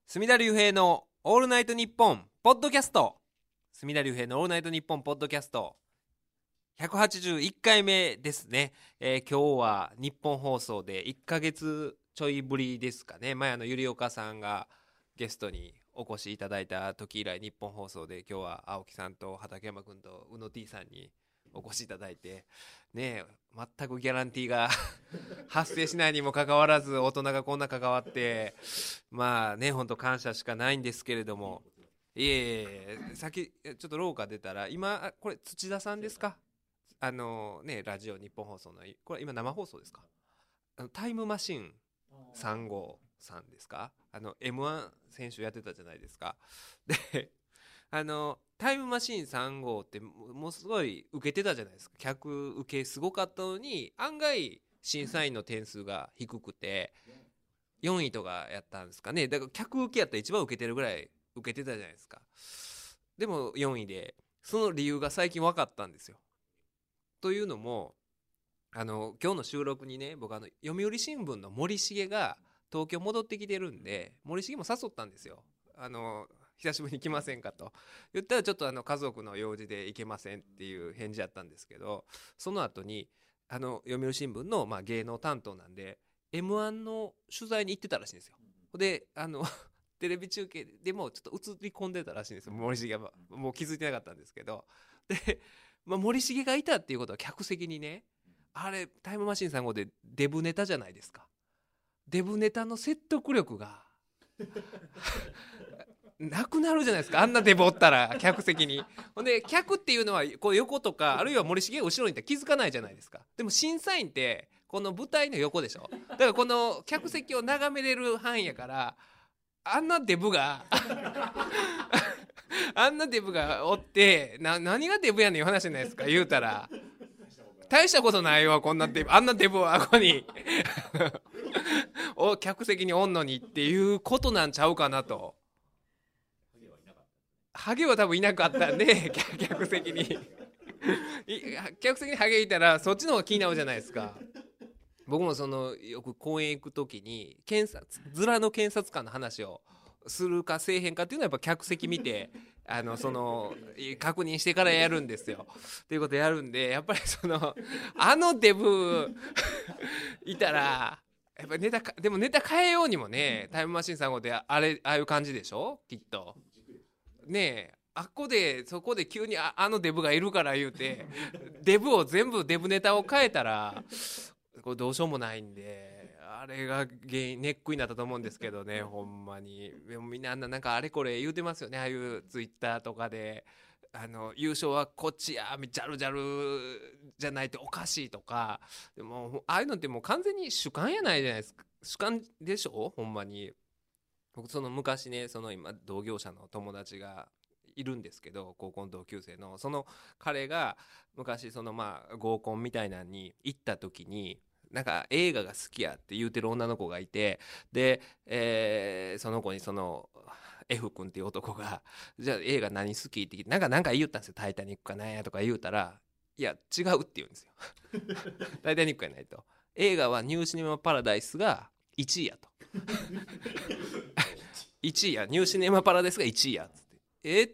隅田隆平のオールナイトニッポンポッドキャスト。隅田隆平のオールナイトニッポンポッドキャスト181回目ですね。今日は日本放送で1ヶ月ちょいぶりですかね。前ゆりおかさんがゲストにお越しいただいた時以来、日本放送で今日は青木さんと畠山君と宇野 T さんにお越しいただいてね、全くギャランティーが発生しないにもかかわらず大人がこんな関わって、まあね、本当感謝しかないんですけれども、さっきちょっと廊下出たら、今これ土田さんですか？ね、ラジオ日本放送のこれ今生放送ですか？タイムマシン3号さんですか？M1 選手やってたじゃないですか。でタイムマシーン3号ってもうすごい受けてたじゃないですか。客受けすごかったのに案外審査員の点数が低くて4位とかやったんですかね。だから客受けやったら一番受けてるぐらい受けてたじゃないですか。でも4位で、その理由が最近分かったんですよ。というのも今日の収録にね、僕読売新聞の森重が東京戻ってきてるんで、森重も誘ったんですよ。久しぶりに来ませんかと言ったら、ちょっと家族の用事で行けませんっていう返事だったんですけど、その後に読売新聞の、芸能担当なんで M1 の取材に行ってたらしいんですよ。でテレビ中継でもちょっと映り込んでたらしいんですよ、森重が。もう気づいてなかったんですけど、で、森重がいたっていうことは客席にね、あれタイムマシーン3号でデブネタじゃないですか。デブネタの説得力がなくなるじゃないですか、あんなデブおったら客席に。ほんで客っていうのはこう横とか、あるいは森重が後ろにいたら気づかないじゃないですか。でも審査員ってこの舞台の横でしょ。だからこの客席を眺めれる範囲やから、あんなデブがあんなデブがおって何がデブやねんいう話じゃないですか。言うたら大したことないわ、こんなデブ、あんなデブはあこに客席におんのにっていうことなんちゃうかなと。ハゲは多分いなかったんで客席にハゲいたらそっちの方が気になるじゃないですか。僕もよく公園行く時にズラの検察官の話をするかせえへんかっていうのはやっぱ客席見て確認してからやるんですよ。っていうことやるんで、やっぱりデブいたらやっぱりでもネタ変えようにもね、タイムマシーン3号でああいう感じでしょきっとね。そこで急にデブがいるから言うてデブを全部デブネタを変えたらこれどうしようもないんで、あれがネックになったと思うんですけどね。ほんまにでもみんななんかあれこれ言うてますよね。ああいうツイッターとかで優勝はこっちやジャルジャルじゃないとおかしいとか。でもああいうのってもう完全に主観やないじゃないですか。主観でしょほんまに。僕昔ね、今同業者の友達がいるんですけど、高校の同級生の彼が昔合コンみたいなのに行った時に、なんか映画が好きやって言うてる女の子がいて、で、その子にF 君っていう男がじゃあ映画何好きって聞いて、なんか言ったんですよ。タイタニックかなんやとか言うたら、いや違うって言うんですよタイタニックやないと、映画はニューシネマパラダイスが1位やと1位や、ニューシネマパラダイスが1位やっつって、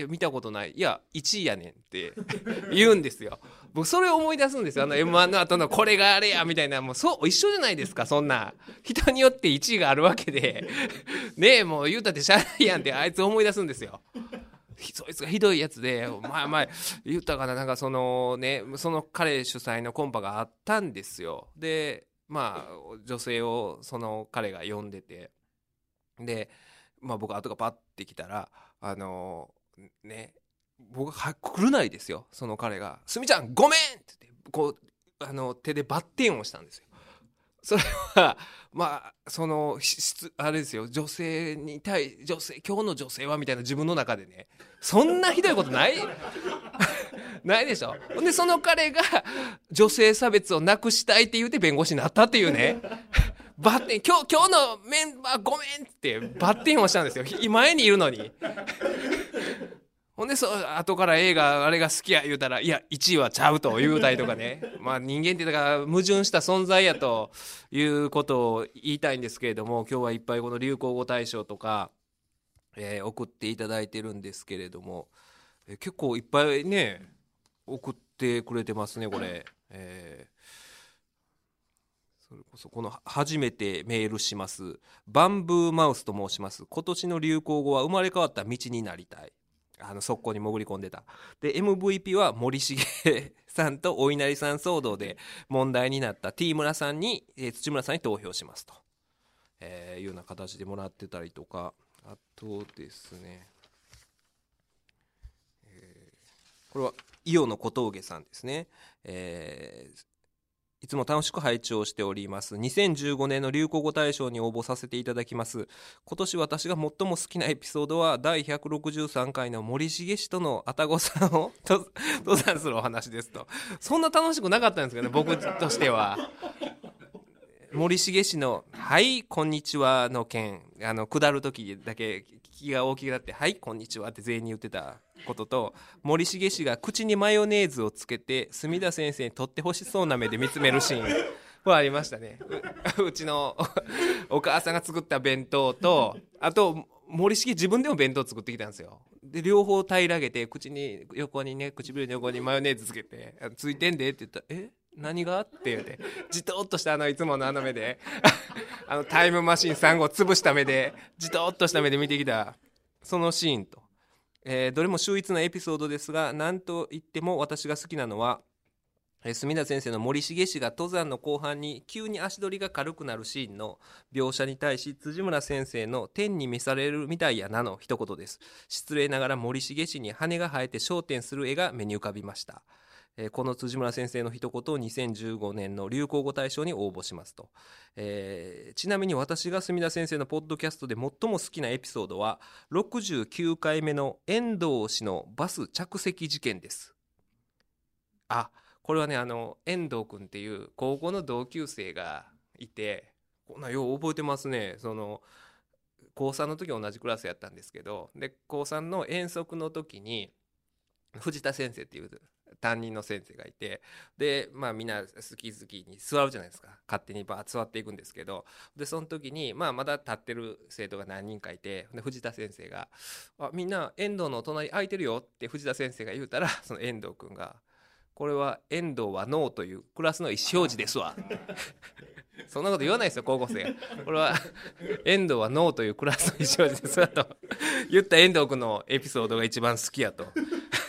見たことない。いや1位やねんって言うんですよ。僕それを思い出すんですよ。M1 の後のこれがあれやみたいな。もう一緒じゃないですか。そんな人によって1位があるわけでねえ、もう言うたってしゃあないやんってあいつ思い出すんですよ。そいつがひどいやつで、前言ったかな、なんか彼主催のコンパがあったんですよ。で女性を彼が呼んでて、で僕後がパッて来たらね、僕が来るなりですよ、その彼が「すみちゃんごめん!」って言ってこう手でバッテンをしたんですよ。それはあれですよ、女性今日の女性はみたいな、自分の中でね、そんなひどいことないないでしょ。でその彼が女性差別をなくしたいって言って弁護士になったっていうねバッテン、今日のメンバーごめんってバッテンをしたんですよ。前にいるのにほんで後から映画あれが好きや言うたら、いや1位はちゃうと言うたりとかねまあ人間ってだから矛盾した存在やということを言いたいんですけれども、今日はいっぱいこの流行語大賞とか、送っていただいてるんですけれども、結構いっぱいね送ってくれてますねこれ。それこそこの初めてメールしますバンブーマウスと申します。今年の流行語は生まれ変わった道になりたい。速攻に潜り込んでた。で MVP は森重さんとお稲荷さん騒動で問題になった T 村さんに、土村さんに投票しますと、いうような形でもらってたりとか、あとですね、これは伊予の小峠さんですね。いつも楽しく拝聴しております。2015年の流行語大賞に応募させていただきます。今年私が最も好きなエピソードは第163回の森重氏との愛宕さんを登山するお話ですと。そんな楽しくなかったんですけどね、僕としては。森重氏の「はいこんにちは」の件、下る時だけ気が大きくなって「はいこんにちは」って全員に言ってたことと、森重氏が口にマヨネーズをつけて墨田先生に取ってほしそうな目で見つめるシーンはありましたね。うちのお母さんが作った弁当と、あと森重自分でも弁当作ってきたんですよ。で両方平らげて口に横にね、唇の横にマヨネーズつけて「ついてんで」って言ったら「え何が?」って言うて、じとっとしたいつもの目でタイムマシン3号潰した目でじとっとした目で見てきたそのシーンと、どれも秀逸なエピソードですが、何と言っても私が好きなのは、墨田先生の森重氏が登山の後半に急に足取りが軽くなるシーンの描写に対し、辻村先生の天に召されるみたいやなの一言です。失礼ながら森重氏に羽が生えて焦点する絵が目に浮かびました。この辻村先生の一言を2015年の流行語大賞に応募しますと。ちなみに私が墨田先生のポッドキャストで最も好きなエピソードは69回目の遠藤氏のバス着席事件です。これはね、遠藤君っていう高校の同級生がいて、こんなよう覚えてますね。高3の時同じクラスやったんですけど、で高3の遠足の時に藤田先生っていう担任の先生がいて、でみんな好き好きに座るじゃないですか。勝手にバーッ座っていくんですけど、でその時にまだ立ってる生徒が何人かいて、で藤田先生がみんな遠藤の隣空いてるよって藤田先生が言うたら、その遠藤君がこれは遠藤はノーというクラスの意思表示ですわそんなこと言わないですよ高校生が。これは遠藤はノーというクラスの意思表示ですわと言った遠藤君のエピソードが一番好きやと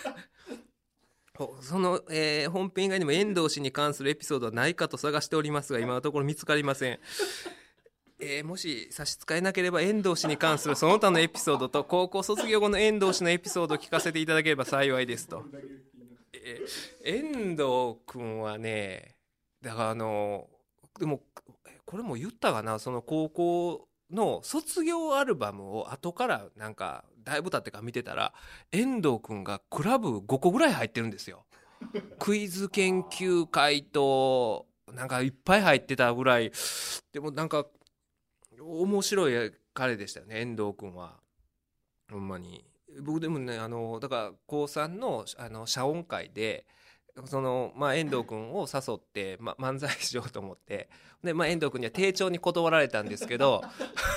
その、本編以外にも遠藤氏に関するエピソードはないかと探しておりますが、今のところ見つかりません。もし差し支えなければ遠藤氏に関するその他のエピソードと高校卒業後の遠藤氏のエピソードを聞かせていただければ幸いですと。遠藤君はね、だからでもこれも言ったかな、その高校の卒業アルバムを後からなんかだいぶ経ってから見てたら、遠藤君がクラブ5個ぐらい入ってるんですよ。クイズ研究会となんかいっぱい入ってたぐらい。でもなんか面白い彼でしたよね、遠藤君は。ほんまに僕でもね、だから高3の謝恩会で遠藤君を誘って、漫才しようと思って、で、遠藤君には丁重に断られたんですけど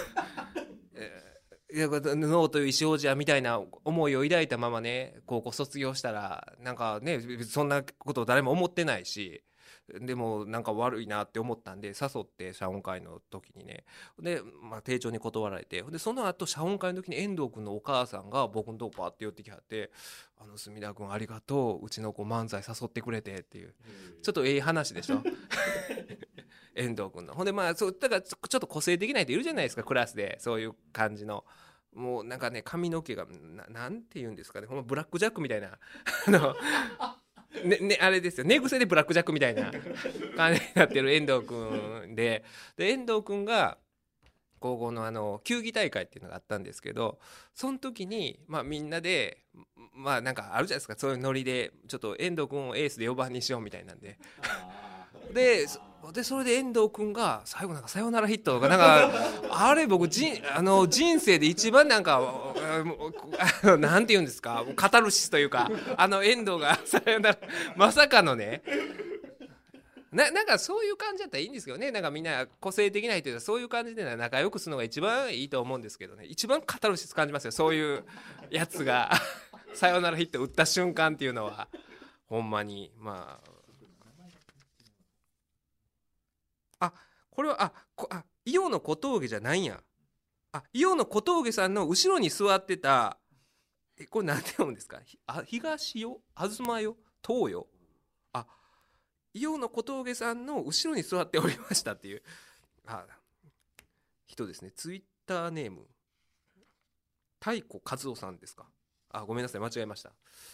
ノーという意思表示やみたいな思いを抱いたままね、高校卒業したらなんかね、そんなこと誰も思ってないし、でもなんか悪いなって思ったんで誘って謝恩会の時にね、で、丁重に断られて、でその後謝恩会の時に遠藤君のお母さんが僕のとこパーって寄ってきはって「墨田君ありがとう、うちの子漫才誘ってくれて」っていう、ちょっといい話でしょ遠藤君の。ほんでそうだからちょっと個性的な人いるじゃないですか、クラスで。そういう感じのもうなんかね、髪の毛がなんて言うんですかね、ほんまブラックジャックみたいなあれですよ、寝癖でブラックジャックみたいな感じになってる遠藤君で、遠藤君が高校の球技大会っていうのがあったんですけど、その時にみんなでなんかあるじゃないですか、そういうノリでちょっと遠藤君をエースで4番にしようみたいなんででそれで遠藤君が最後なんかサヨナラヒットとかなんかあれ僕人生で一番なんかなんて言うんですか、カタルシスというか、遠藤がサヨナラまさかのね、なんかそういう感じだったらいいんですけどね。なんかみんな個性的な人でそういう感じで仲良くするのが一番いいと思うんですけどね。一番カタルシス感じますよ、そういうやつがサヨナラヒット打った瞬間っていうのはほんまに。まあこれは伊予の小峠じゃないんや。伊予の小峠さんの後ろに座ってた、これ何て読むんですか。東よ、東よ、東よ、伊予の小峠さんの後ろに座っておりましたっていう人ですね。ツイッターネーム太鼓和夫さんですか。ごめんなさい、間違えました。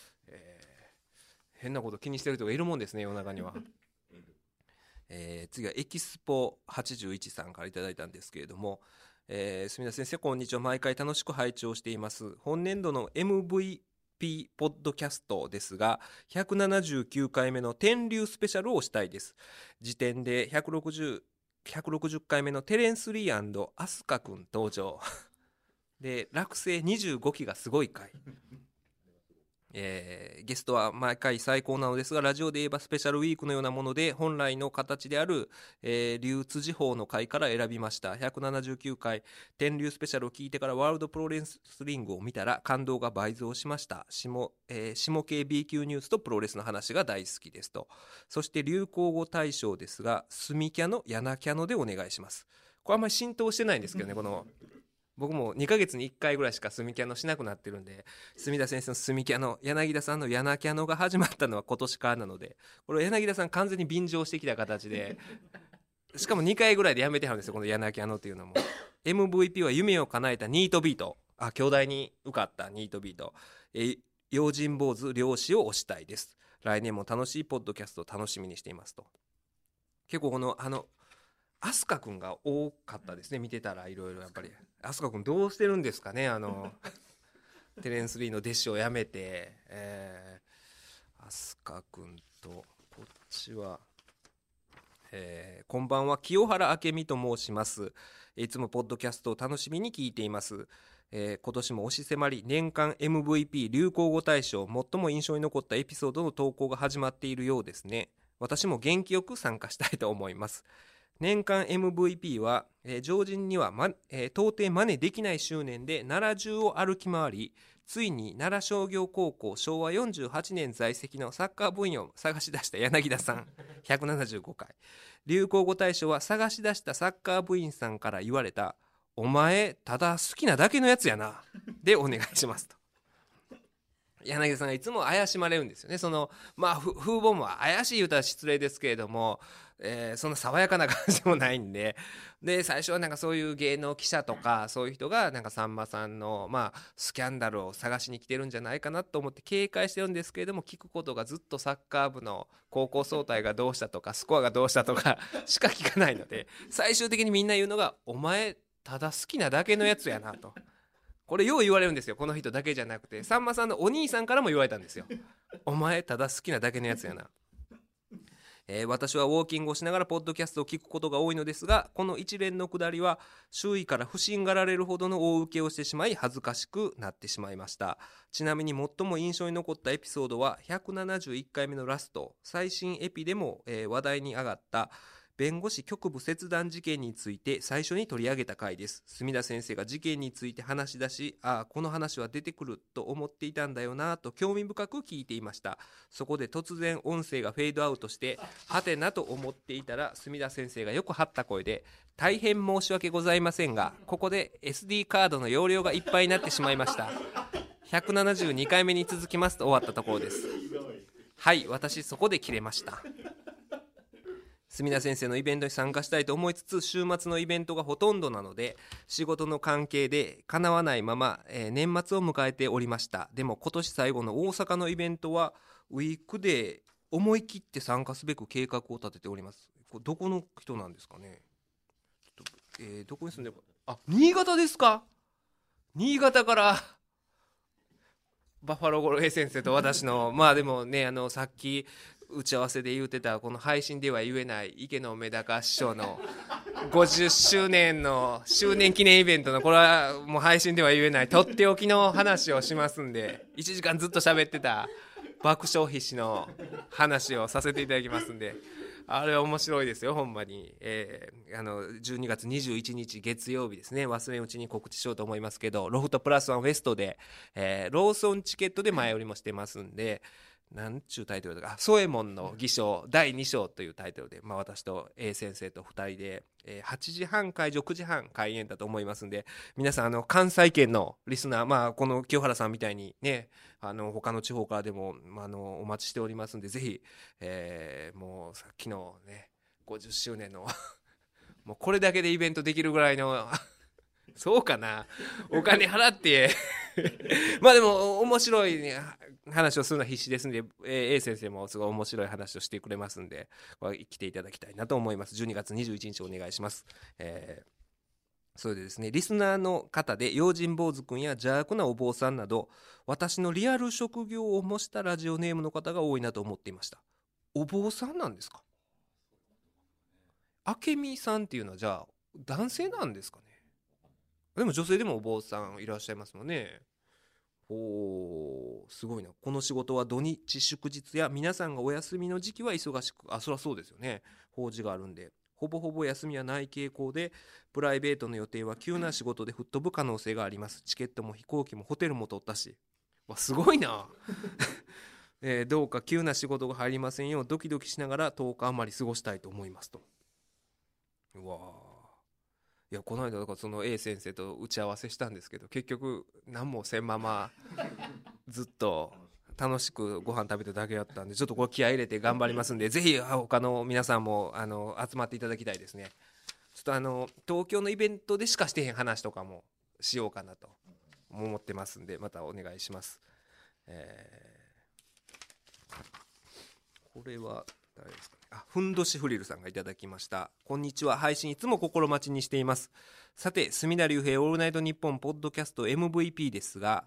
変なこと気にしてる人がいるもんですね、世の中には。次はエキスポ81さんからいただいたんですけれども、住田先生こんにちは。毎回楽しく拝聴しています。本年度の MVP ポッドキャストですが、179回目の天竜スペシャルをしたいです。時点で160回目のテレンス・リー&アスカ君登場で、落星25期がすごい回。ゲストは毎回最高なのですが、ラジオで言えばスペシャルウィークのようなもので、本来の形である、竜辻法の回から選びました。179回天竜スペシャルを聞いてからワールドプロレスリングを見たら感動が倍増しました。下系 B 級ニュースとプロレスの話が大好きですと。そして流行語大賞ですが、スミキャノ、ヤナキャノでお願いします。これあんまり浸透してないんですけどね、この僕も2ヶ月に1回ぐらいしかスミキャノしなくなってるんで、住田先生のスミキャノ、柳田さんのヤナキャノが始まったのは今年からなので、これ柳田さん完全に便乗してきた形で、しかも2回ぐらいでやめてはるんですよ、このヤナキャノっていうのも。MVP は夢を叶えたニートビート、京大に受かったニートビート、用心坊主漁師を推したいです。来年も楽しいポッドキャストを楽しみにしていますと。結構このアスカ君が多かったですね、見てたら。いろいろやっぱりアスカ君どうしてるんですかね、テレンス・リーの弟子を辞めて、アスカ君とこっちは、こんばんは、清原明美と申します。いつもポッドキャストを楽しみに聞いています。今年も押し迫り、年間 MVP 流行語大賞最も印象に残ったエピソードの投稿が始まっているようですね。私も元気よく参加したいと思います。年間 MVP は、常人には、到底真似できない執念で奈良中を歩き回り、ついに奈良商業高校昭和48年在籍のサッカー部員を探し出した柳田さん175回。流行語大賞は探し出したサッカー部員さんから言われたお前ただ好きなだけのやつやなでお願いしますと。柳田さんがいつも怪しまれるんですよね。風貌も怪しい言うたら失礼ですけれども、そんな爽やかな感じもないんで、最初はなんかそういう芸能記者とかそういう人がなんかさんまさんのスキャンダルを探しに来てるんじゃないかなと思って警戒してるんですけれども、聞くことがずっとサッカー部の高校総体がどうしたとかスコアがどうしたとかしか聞かないので、最終的にみんな言うのがお前ただ好きなだけのやつやなと。これよう言われるんですよ。この人だけじゃなくてさんまさんのお兄さんからも言われたんですよ。お前ただ好きなだけのやつやな。私はウォーキングをしながらポッドキャストを聞くことが多いのですが、この一連のくだりは周囲から不審がられるほどの大受けをしてしまい恥ずかしくなってしまいました。ちなみに最も印象に残ったエピソードは171回目のラスト、最新エピでも、話題に上がった弁護士局部切断事件について最初に取り上げた回です。住田先生が事件について話し出し、この話は出てくると思っていたんだよなと興味深く聞いていました。そこで突然音声がフェードアウトしてはてなと思っていたら、住田先生がよく張った声で、大変申し訳ございませんがここで SD カードの容量がいっぱいになってしまいました。172回目に続きますと終わったところです。はい、私そこで切れました。住田先生のイベントに参加したいと思いつつ、週末のイベントがほとんどなので仕事の関係で叶わないまま、年末を迎えておりました。でも今年最後の大阪のイベントはウィークで思い切って参加すべく計画を立てております。これどこの人なんですかね。どこに住んでるか。新潟ですか。新潟からバッファローゴロ A 先生と私のでもね、さっき打ち合わせで言うてたこの配信では言えない池野メダカ師匠の50周年の周年記念イベントのこれはもう配信では言えないとっておきの話をしますんで、1時間ずっと喋ってた爆笑必至の話をさせていただきますんで、あれは面白いですよほんまに。12月21日月曜日ですね、忘れんうちに告知しようと思いますけど、ロフトプラスワンウエストで、ローソンチケットで前売りもしてますんで、なんちゅうタイトルだか、ソエモンの偽証第2章というタイトルで、私と A 先生と2人で、8時半会場9時半開演だと思いますんで、皆さん関西圏のリスナー、この清原さんみたいにね、他の地方からでも、お待ちしておりますんで、ぜひ、もうさっきのね50周年のもうこれだけでイベントできるぐらいのそうかな、お金払ってでも面白い、ね、話をするのは必死ですんで、A 先生もすごい面白い話をしてくれますんで、来ていただきたいなと思います。12月21日お願いします。それでですね、リスナーの方で用心坊主くんや邪悪なお坊さんなど、私のリアル職業を模したラジオネームの方が多いなと思っていました。お坊さんなんですか？明美さんっていうのはじゃあ男性なんですかね。でも女性でもお坊さんいらっしゃいますもんね。すごいな。この仕事は土日祝日や皆さんがお休みの時期は忙しく、そりゃそうですよね、法事があるんでほぼほぼ休みはない傾向で、プライベートの予定は急な仕事で吹っ飛ぶ可能性があります。チケットも飛行機もホテルも取ったし、すごいなどうか急な仕事が入りませんようドキドキしながら10日余り過ごしたいと思いますと。うわいや、この間だからその A 先生と打ち合わせしたんですけど、結局何もせんままずっと楽しくご飯食べただけだったんで、ちょっとこれ気合い入れて頑張りますんで、ぜひ他の皆さんも集まっていただきたいですね。ちょっと東京のイベントでしかしてへん話とかもしようかなと思ってますんで、またお願いします。これは誰ですかね。ふんどしフリルさんがいただきました。こんにちは。配信いつも心待ちにしています。さて、隅田隆平オールナイトニッポンポッドキャスト MVP ですが、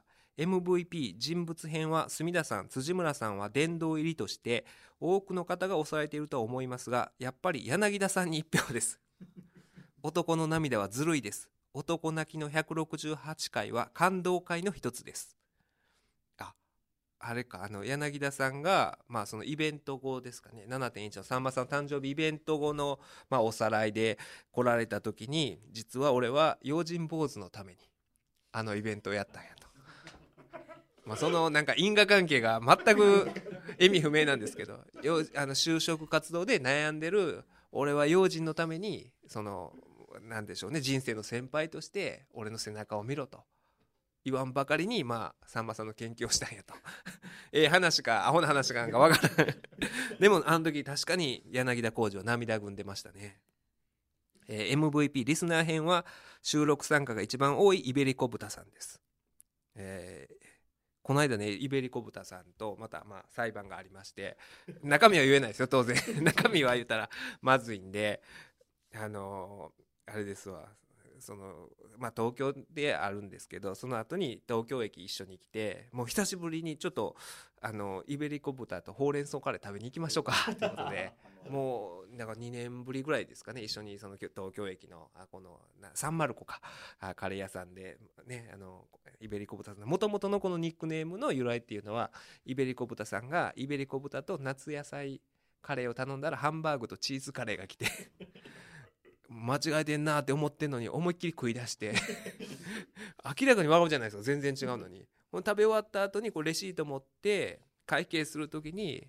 MVP 人物編は隅田さん、辻村さんは殿堂入りとして多くの方が押さえているとは思いますが、やっぱり柳田さんに1票です。男の涙はずるいです。男泣きの168回は感動回の一つです。あれか、柳田さんが、そのイベント後ですかね、 7.1 のさんまさん誕生日イベント後の、おさらいで来られた時に、実は俺は用心坊主のためにイベントをやったんやと、そのなんか因果関係が全く意味不明なんですけど、就職活動で悩んでる俺は用心のために、なんでしょうね、人生の先輩として俺の背中を見ろと言わんばかりに、さんまさんの研究をしたんやと話かアホな話かなんかわからないでもあの時確かに柳田浩二は涙ぐんでましたね。MVP リスナー編は収録参加が一番多いイベリコ豚さんです。この間ね、イベリコ豚さんとまた裁判がありまして、中身は言えないですよ当然中身は言ったらまずいんで、あれですわ、東京であるんですけど、その後に東京駅一緒に来て、もう久しぶりにちょっとイベリコ豚とほうれん草カレー食べに行きましょうかということで、もうなんか2年ぶりぐらいですかね、一緒に東京駅のこのサンマルコかカレー屋さんでね、イベリコ豚さんのもともとのこのニックネームの由来っていうのは、イベリコ豚さんがイベリコ豚と夏野菜カレーを頼んだらハンバーグとチーズカレーが来て間違えてんなって思ってんのに思いっきり食い出して明らかに笑うじゃないですか、全然違うのに。食べ終わった後にレシート持って会計するときに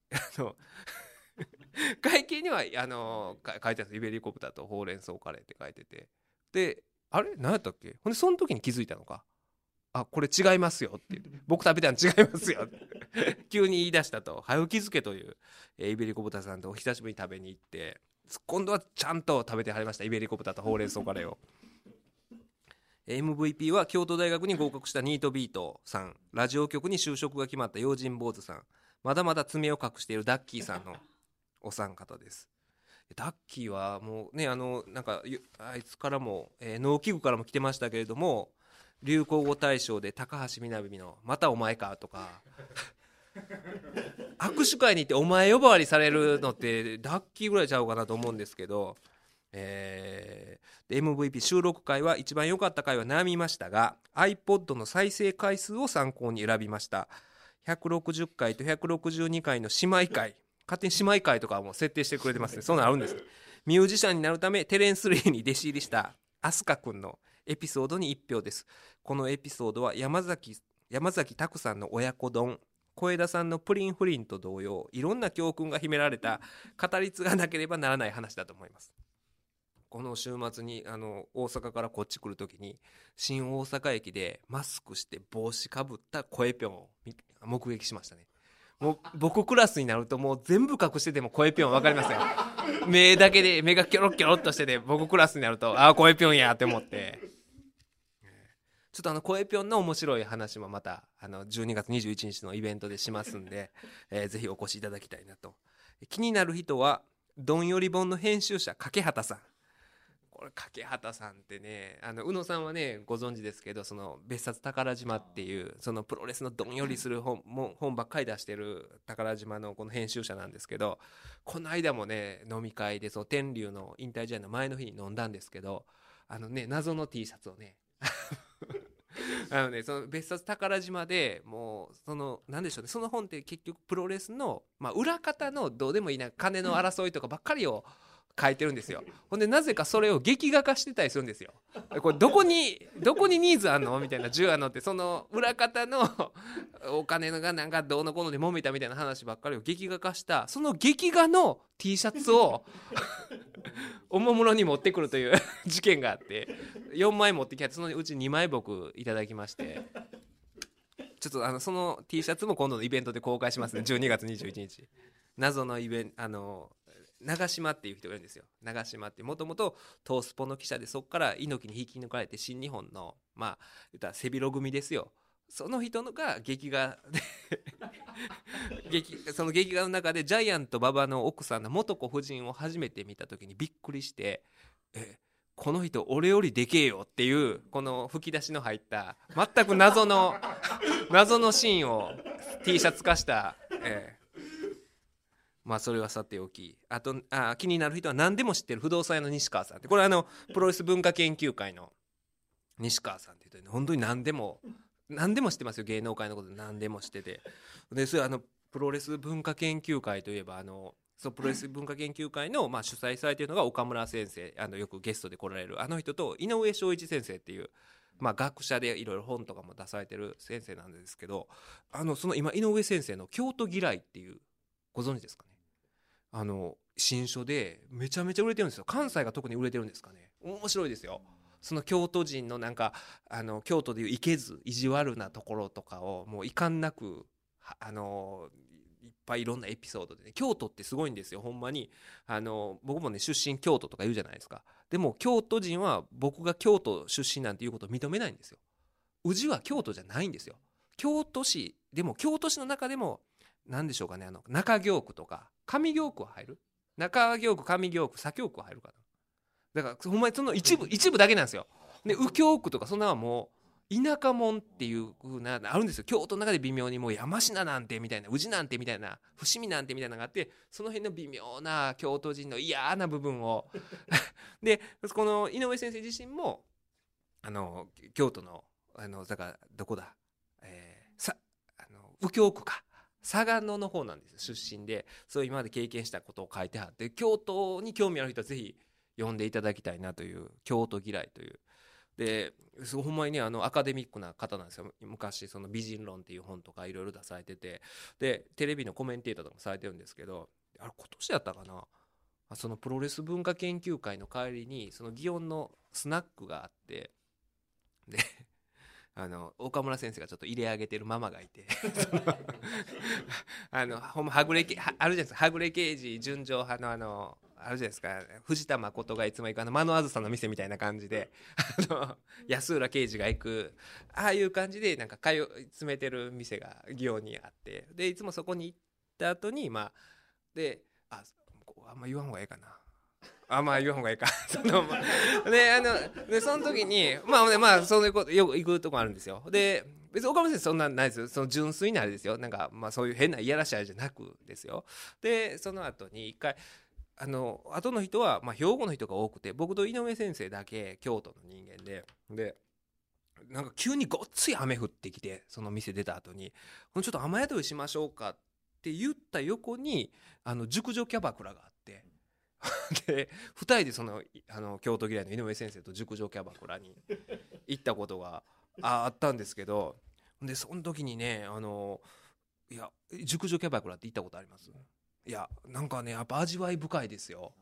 会計には書いてあるんです。イベリコ豚とほうれん草カレーって書いてて、であれ何やったっけ、ほんでその時に気づいたのか、これ違いますよって言って、僕食べたの違いますよって急に言い出したと。早気づけという、イベリコ豚さんと久しぶりに食べに行って、今度はちゃんと食べてはりました、イベリコ豚とほうれん草カレーを。MVP は京都大学に合格したニートビートさん、ラジオ局に就職が決まった用心坊主さん、まだまだ爪を隠しているダッキーさんのお三方です。ダッキーはもうね、なんかあいつからも、農機具からも来てましたけれども、流行語大賞で高橋みなみのまたお前かとか握手会に行ってお前呼ばわりされるのってラッキーぐらいちゃうかなと思うんですけど、で MVP 収録回は一番良かった回は悩みましたが iPod の再生回数を参考に選びました。160回と162回の姉妹回、勝手に姉妹回とかも設定してくれてますね。そんなのあるんです。ミュージシャンになるためテレンス・レイに弟子入りした飛鳥くんのエピソードに1票です。このエピソードは山崎拓さんの親子丼、小枝さんのプリンフリンと同様、いろんな教訓が秘められた語り継がなければならない話だと思います。この週末に大阪からこっち来るときに新大阪駅でマスクして帽子かぶった声ぴょんを目撃しましたね。もう僕クラスになるともう全部隠してても声ぴょん分かりません。目だけで目がキョロキョロっとしてて僕クラスになると声ぴょんやって思って、ちょっと声ぴょんの面白い話もまた12月21日のイベントでしますんで、ぜひお越しいただきたいなと。気になる人はどんより本の編集者掛畑さん、これ掛畑さんってね、宇野さんはねご存知ですけど、その別冊宝島っていうそのプロレスのどんよりする本ばっかり出してる宝島のこの編集者なんですけど、この間もね飲み会でその天竜の引退試合の前の日に飲んだんですけど、謎の T シャツをねその別冊宝島でもうなんでしょうね、その本って結局プロレスの、裏方のどうでもいいな金の争いとかばっかりを書いてるんですよ。ほんでなぜかそれを劇画化してたりするんですよ。これどこにニーズあんのみたいな、10あんのって、その裏方のお金がなんかどうのこうので揉めたみたいな話ばっかりを劇画化した、その劇画の T シャツをおもむろに持ってくるという事件があって、4枚持ってきて、そのうち2枚僕いただきまして、ちょっとその T シャツも今度のイベントで公開しますね。12月21日謎のイベント、長島っていう人がいるんですよ。長島ってもともと東スポの記者で、そこから猪木に引き抜かれて新日本の言ったら背広組ですよ。その人のが劇画でその劇画の中でジャイアント馬場の奥さんの素子夫人を初めて見た時にびっくりして、この人俺よりでけえよっていうこの吹き出しの入った全く謎のシーンを T シャツ化した、それはさておき、あと気になる人は何でも知ってる不動産屋の西川さんって、これプロレス文化研究会の西川さんって言うと、本当に何でも知ってますよ。芸能界のこと何でも知ってて、でそれプロレス文化研究会といえばそうプロレス文化研究会の主催されているのが岡村先生、よくゲストで来られる人と井上昭一先生っていう、学者でいろいろ本とかも出されてる先生なんですけど、その今井上先生の京都嫌いっていう、ご存知ですかね。新書でめちゃめちゃ売れてるんですよ。関西が特に売れてるんですかね。面白いですよ。その京都人のなんか京都でいういけず意地悪なところとかをもう遺憾なくいっぱいいろんなエピソードでね、京都ってすごいんですよほんまに。僕もね出身京都とか言うじゃないですか。でも京都人は僕が京都出身なんていうことを認めないんですよ。宇治は京都じゃないんですよ。京都市でも京都市の中でも何でしょうかね、中京区とか上京区は入る、中京区上京区左京区は入るかな。だからほんまにその一部だけなんですよ。で右京区とかそんなのはもう田舎もんっていう風なあるんですよ。京都の中で微妙にもう山科なんてみたいな、宇治なんてみたいな、伏見なんてみたいなのがあって、その辺の微妙な京都人の嫌な部分をでこの井上先生自身も京都のだからどこだ、右京区か嵯峨野の方なんですよ出身で。そう今まで経験したことを書いてあって、京都に興味ある人はぜひ読んでいただきたいなという、京都嫌いという。でほんまにねアカデミックな方なんですよ。昔その美人論っていう本とかいろいろ出されてて、でテレビのコメンテーターとかもされてるんですけど、今年やったかな、そのプロレス文化研究会の帰りにその祇園のスナックがあって、で岡村先生がちょっと入れ上げてるママがいてほんまはぐれあるじゃないですか、はぐれ刑事純情派のあるじゃないですか、藤田誠がいつも行く間のあずさの店みたいな感じで安浦刑事が行くああいう感じでなんか通い詰めてる店が祇園にあって、でいつもそこに行った後にであんま言わんほうがええかな、言わんほうがいいかでその時にそういうことよく行くとこあるんですよ。で別に岡本先生そんなんないですよ。その純粋なあれですよ。なんかそういう変ないやらしいあれじゃなくですよ。でその後に一回後の人は、兵庫の人が多くて、僕と井上先生だけ京都の人間でなんか急にごっつい雨降ってきて、その店出た後にちょっと雨宿りしましょうかって言った横に熟女キャバクラがあってで2人で京都嫌いの井上先生と熟女キャバクラに行ったことがあったんですけど、でその時にねいや熟女キャバクラって行ったことあります？いやなんかねやっぱ味わい深いですよ。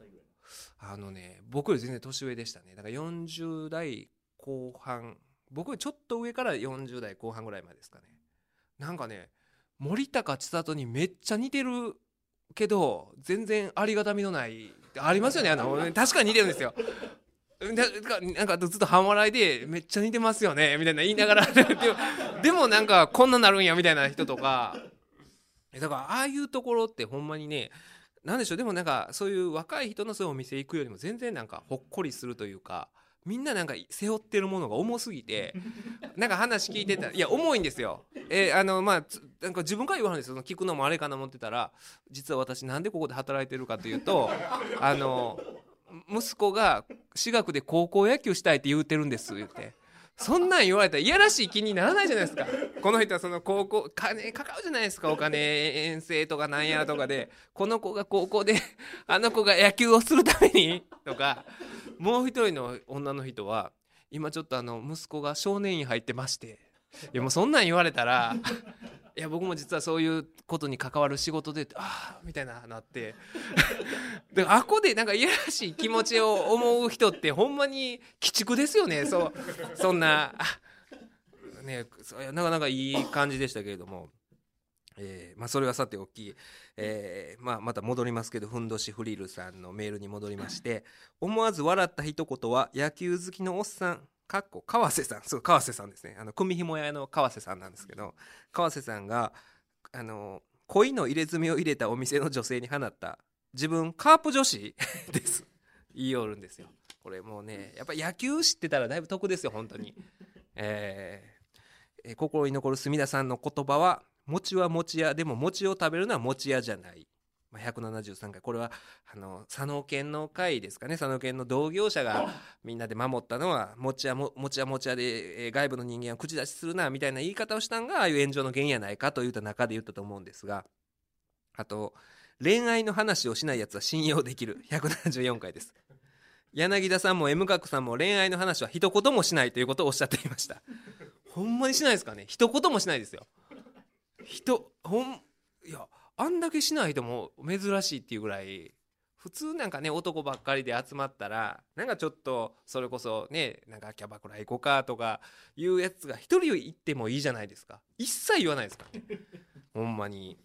僕より全然年上でしたね。だから40代後半、僕よりちょっと上から40代後半ぐらいまでですかね。なんかね森高千里にめっちゃ似てるけど全然ありがたみのないありますよね。確かに似てるんですよ。なんかずっと半笑いでめっちゃ似てますよねみたいな言いながらでもなんかこんななるんやみたいな人とか、だからああいうところってほんまにね、なんでしょう、でもなんかそういう若い人のそういうお店行くよりも全然なんかほっこりするというか、みんななんか背負ってるものが重すぎてなんか話聞いてたら、いや重いんですよ。なんか自分から言わないんですよ。聞くのもあれかな思ってたら、実は私なんでここで働いてるかというと息子が私学で高校野球したいって言うてるんです言って、そんなん言われたらいやらしい気にならないじゃないですか。この人はその高校金かかるじゃないですか。お金遠征とかなんやとかで、この子が高校であの子が野球をするためにとか、もう一人の女の人は今ちょっと息子が少年院入ってまして、いやもうそんなん言われたらいや僕も実はそういうことに関わる仕事でああみたいなってであこでなんかいやらしい気持ちを思う人ってほんまに鬼畜ですよね。そんなね、なかなかいい感じでしたけれども、それはさておき、また戻りますけど、ふんどしフリルさんのメールに戻りまして、思わず笑った一言は野球好きのおっさん川瀬さん、そう川瀬さんですね。組紐屋の川瀬さんなんですけど、川瀬さんが恋の入れ墨を入れたお店の女性に放った自分カープ女子です言いよるんですよ。これもうねやっぱ野球知ってたらだいぶ得ですよ本当に。心に残る墨田さんの言葉は、餅は餅屋でも餅を食べるのは餅屋じゃない。173回、これは佐野県の会ですかね。佐野県の同業者がみんなで守ったのは、餅屋で、外部の人間は口出しするなみたいな言い方をしたんがああいう炎上の原因やないかといった中で言ったと思うんですが、あと恋愛の話をしないやつは信用できる174回です。柳田さんも M 角さんも恋愛の話は一言もしないということをおっしゃっていました。ほんまにしないですかね。一言もしないですよ。いやあんだけしない人も珍しいっていうぐらい、普通なんかね男ばっかりで集まったらなんかちょっとそれこそね、なんかキャバクラ行こうかとかいうやつが一人行ってもいいじゃないですか。一切言わないですからねほんまに。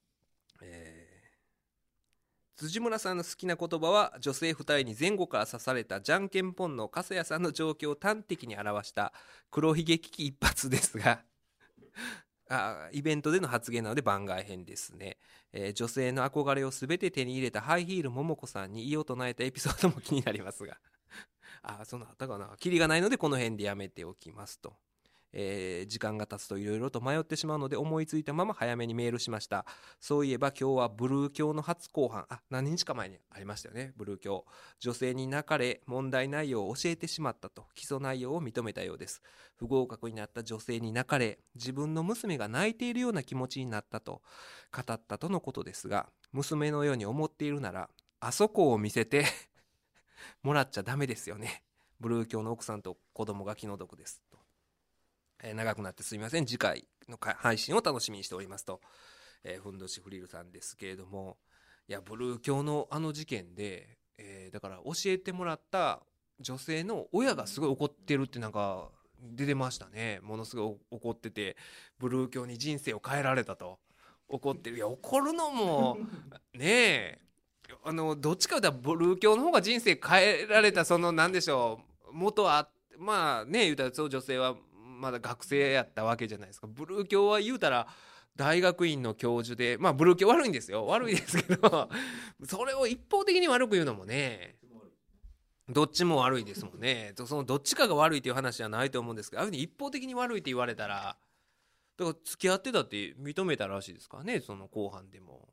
辻村さんの好きな言葉は、女性2人に前後から刺されたじゃんけんぽんの粕谷さんの状況を端的に表した黒ひげ危機一髪ですがイベントでの発言なので番外編ですね。女性の憧れを全て手に入れたハイヒール桃子さんに異を唱えたエピソードも気になりますがそんなあったかな。キリがないのでこの辺でやめておきますと。時間が経つといろいろと迷ってしまうので思いついたまま早めにメールしました。そういえば今日はブルー教の初公判、何日か前にありましたよね。ブルー教、女性に泣かれ問題内容を教えてしまったと起訴内容を認めたようです。不合格になった女性に泣かれ自分の娘が泣いているような気持ちになったと語ったとのことですが、娘のように思っているならあそこを見せてもらっちゃダメですよね。ブルー教の奥さんと子供が気の毒ですと。長くなってすみません。次回の配信を楽しみにしておりますと、ふんどしフリルさんですけれども、いやブルー教の事件で、だから教えてもらった女性の親がすごい怒ってるってなんか出てましたね。ものすごい怒ってて、ブルー教に人生を変えられたと怒ってる。いや怒るのもねえどっちかというとブルー教の方が人生変えられた、なんでしょう、元は言うたらそう女性はまだ学生やったわけじゃないですか。ブルー教は言うたら大学院の教授で、ブルー教悪いんですよ。悪いですけどそれを一方的に悪く言うのもね、 どっちも悪いですもんね。そのどっちかが悪いという話じゃないと思うんですけど、ああいうふうに一方的に悪いって言われたら、だから付き合ってたって認めたらしいですからね、その後半でも。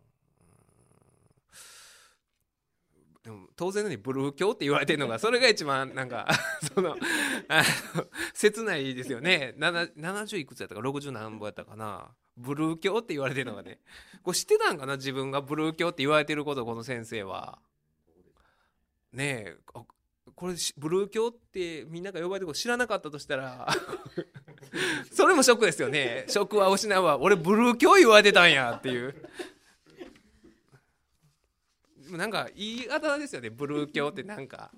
でも当然のようにブルー教って言われてるのがそれが一番なんかその切ないですよね。70いくつやったか60何ぼやったかな、ブルー教って言われてるのがね、これ知ってたんかな、自分がブルー教って言われてることをこの先生はねえ。これブルー教ってみんなが呼ばれてること知らなかったとしたらそれもショックですよね。職は失うわ、俺ブルー教言われてたんやっていう。なんか言い方ですよね、ブルー教ってなんか。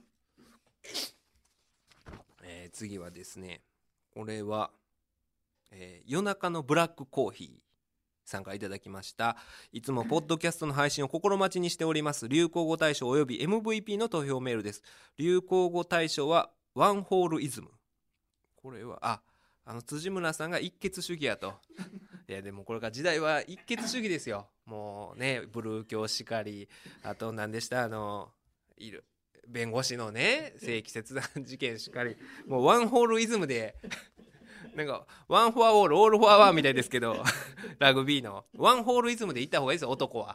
次はですね、これは、夜中のブラックコーヒーさんからいただきました。いつもポッドキャストの配信を心待ちにしております。流行語大賞および MVP の投票メールです。流行語大賞はワンホールイズム。これは辻村さんが一血主義やと。いやでもこれから時代は一血主義ですよ。もうね、ブルー教しかり、あと何でした、いる弁護士のね正規切断事件しかり、もうワンホールイズムでなんかワンフォアオールオールフォアワンみたいですけどラグビーのワンホールイズムで行った方がいいですよ、男は。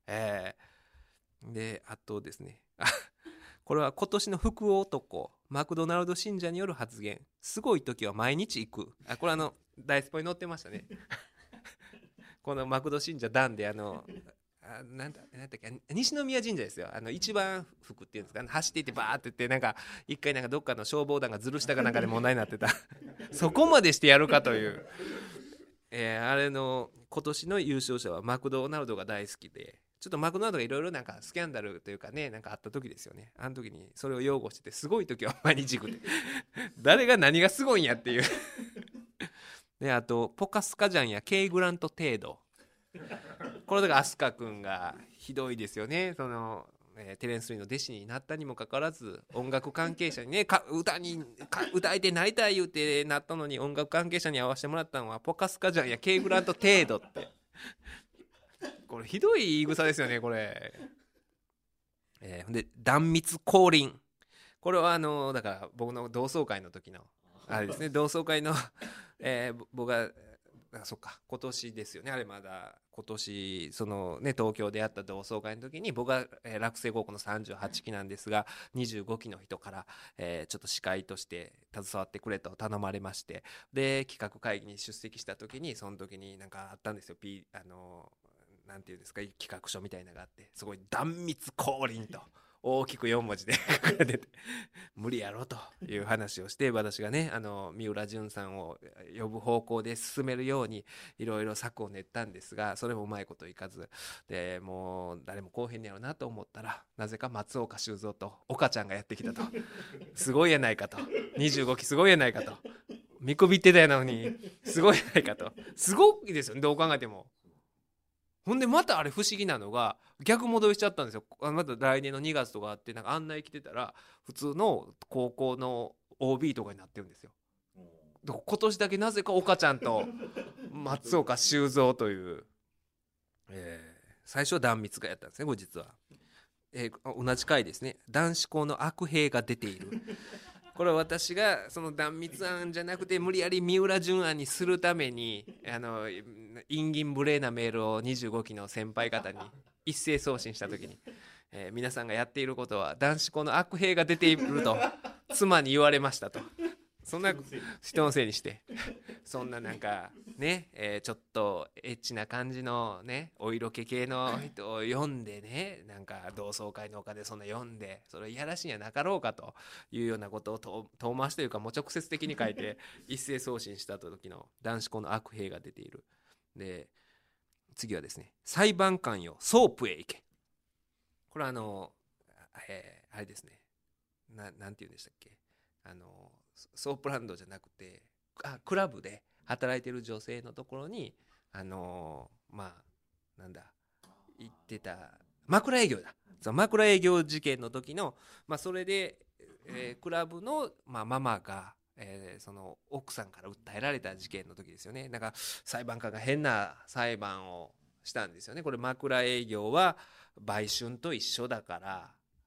であとですねこれは今年の福男マクドナルド信者による発言。すごい時は毎日行く。これダイスポに載ってましたねこのマクド信者ダンでなんだっけ、西宮神社ですよ。一番福っていうんですか、走っていってバーって言って、なんか一回なんかどっかの消防団がずるしたかなんかで問題になってたそこまでしてやるかという、あれの今年の優勝者はマクドナルドが大好きで、ちょっとマクドナルドがいろいろなんかスキャンダルというかね、なんかあった時ですよね。あの時にそれを擁護してて、すごい時は毎日行くって誰が何がすごいんやっていうであとポカスカジャンやケイグラント程度、これだから飛鳥君がひどいですよね。テレンス・リーの弟子になったにもかかわらず、音楽関係者にね歌いてなりたい言うてなったのに、音楽関係者に会わせてもらったのはポカスカジャンやケイグラント程度ってこれひどい言い草ですよねこれ。で断密降臨、これはだから僕の同窓会の時のあれですね、同窓会の僕がそっか今年ですよね、あれまだ今年そのね東京でやった同窓会の時に、僕が、落成高校の38期なんですが、25期の人から、ちょっと司会として携わってくれと頼まれまして、で企画会議に出席した時に、その時になんかあったんですよ、なんていうんですか、企画書みたいなのがあって、すごい断密降臨と大きく4文字で書かれてて無理やろという話をして、私がね三浦淳さんを呼ぶ方向で進めるようにいろいろ策を練ったんですが、それもうまいこといかずで、もう誰も来おへんねやろなと思ったら、なぜか松岡修造と岡ちゃんがやってきたと。すごいやないかと、25期すごいやないかと、見くびってたやのにすごいやないかと。すごいですよね、どう考えても。ほんでまたあれ不思議なのが逆戻りしちゃったんですよ。また来年の2月とかあって、なんか案内来てたら普通の高校の OB とかになってるんですよ。今年だけなぜか岡ちゃんと松岡修造という、最初は断密がやったんですねこれ実は。同じ回ですね、男子校の悪兵が出ている。これは私がその断密案じゃなくて無理やり三浦淳案にするために陰銀無礼なメールを25期の先輩方に一斉送信した時に、皆さんがやっていることは男子校の悪兵が出ていると妻に言われましたと。そんな人のせいにしてそんななんかね、ちょっとエッチな感じのねお色気系の人を読んでね、なんか同窓会の丘でそんな読んで、それいやらしいんやなかろうかというようなことを遠回しというかもう直接的に書いて一斉送信した時の男子校の悪兵が出ている。で次はですね、裁判官よソープへ行け。これはあれですね、なんて言うんでしたっけ、ソープランドじゃなくてクラブで働いてる女性のところにまあなんだ言ってた枕営業だ。その枕営業事件の時の、それで、クラブの、ママが、その奥さんから訴えられた事件の時ですよね。なんか裁判官が変な裁判をしたんですよね。これ枕営業は売春と一緒だから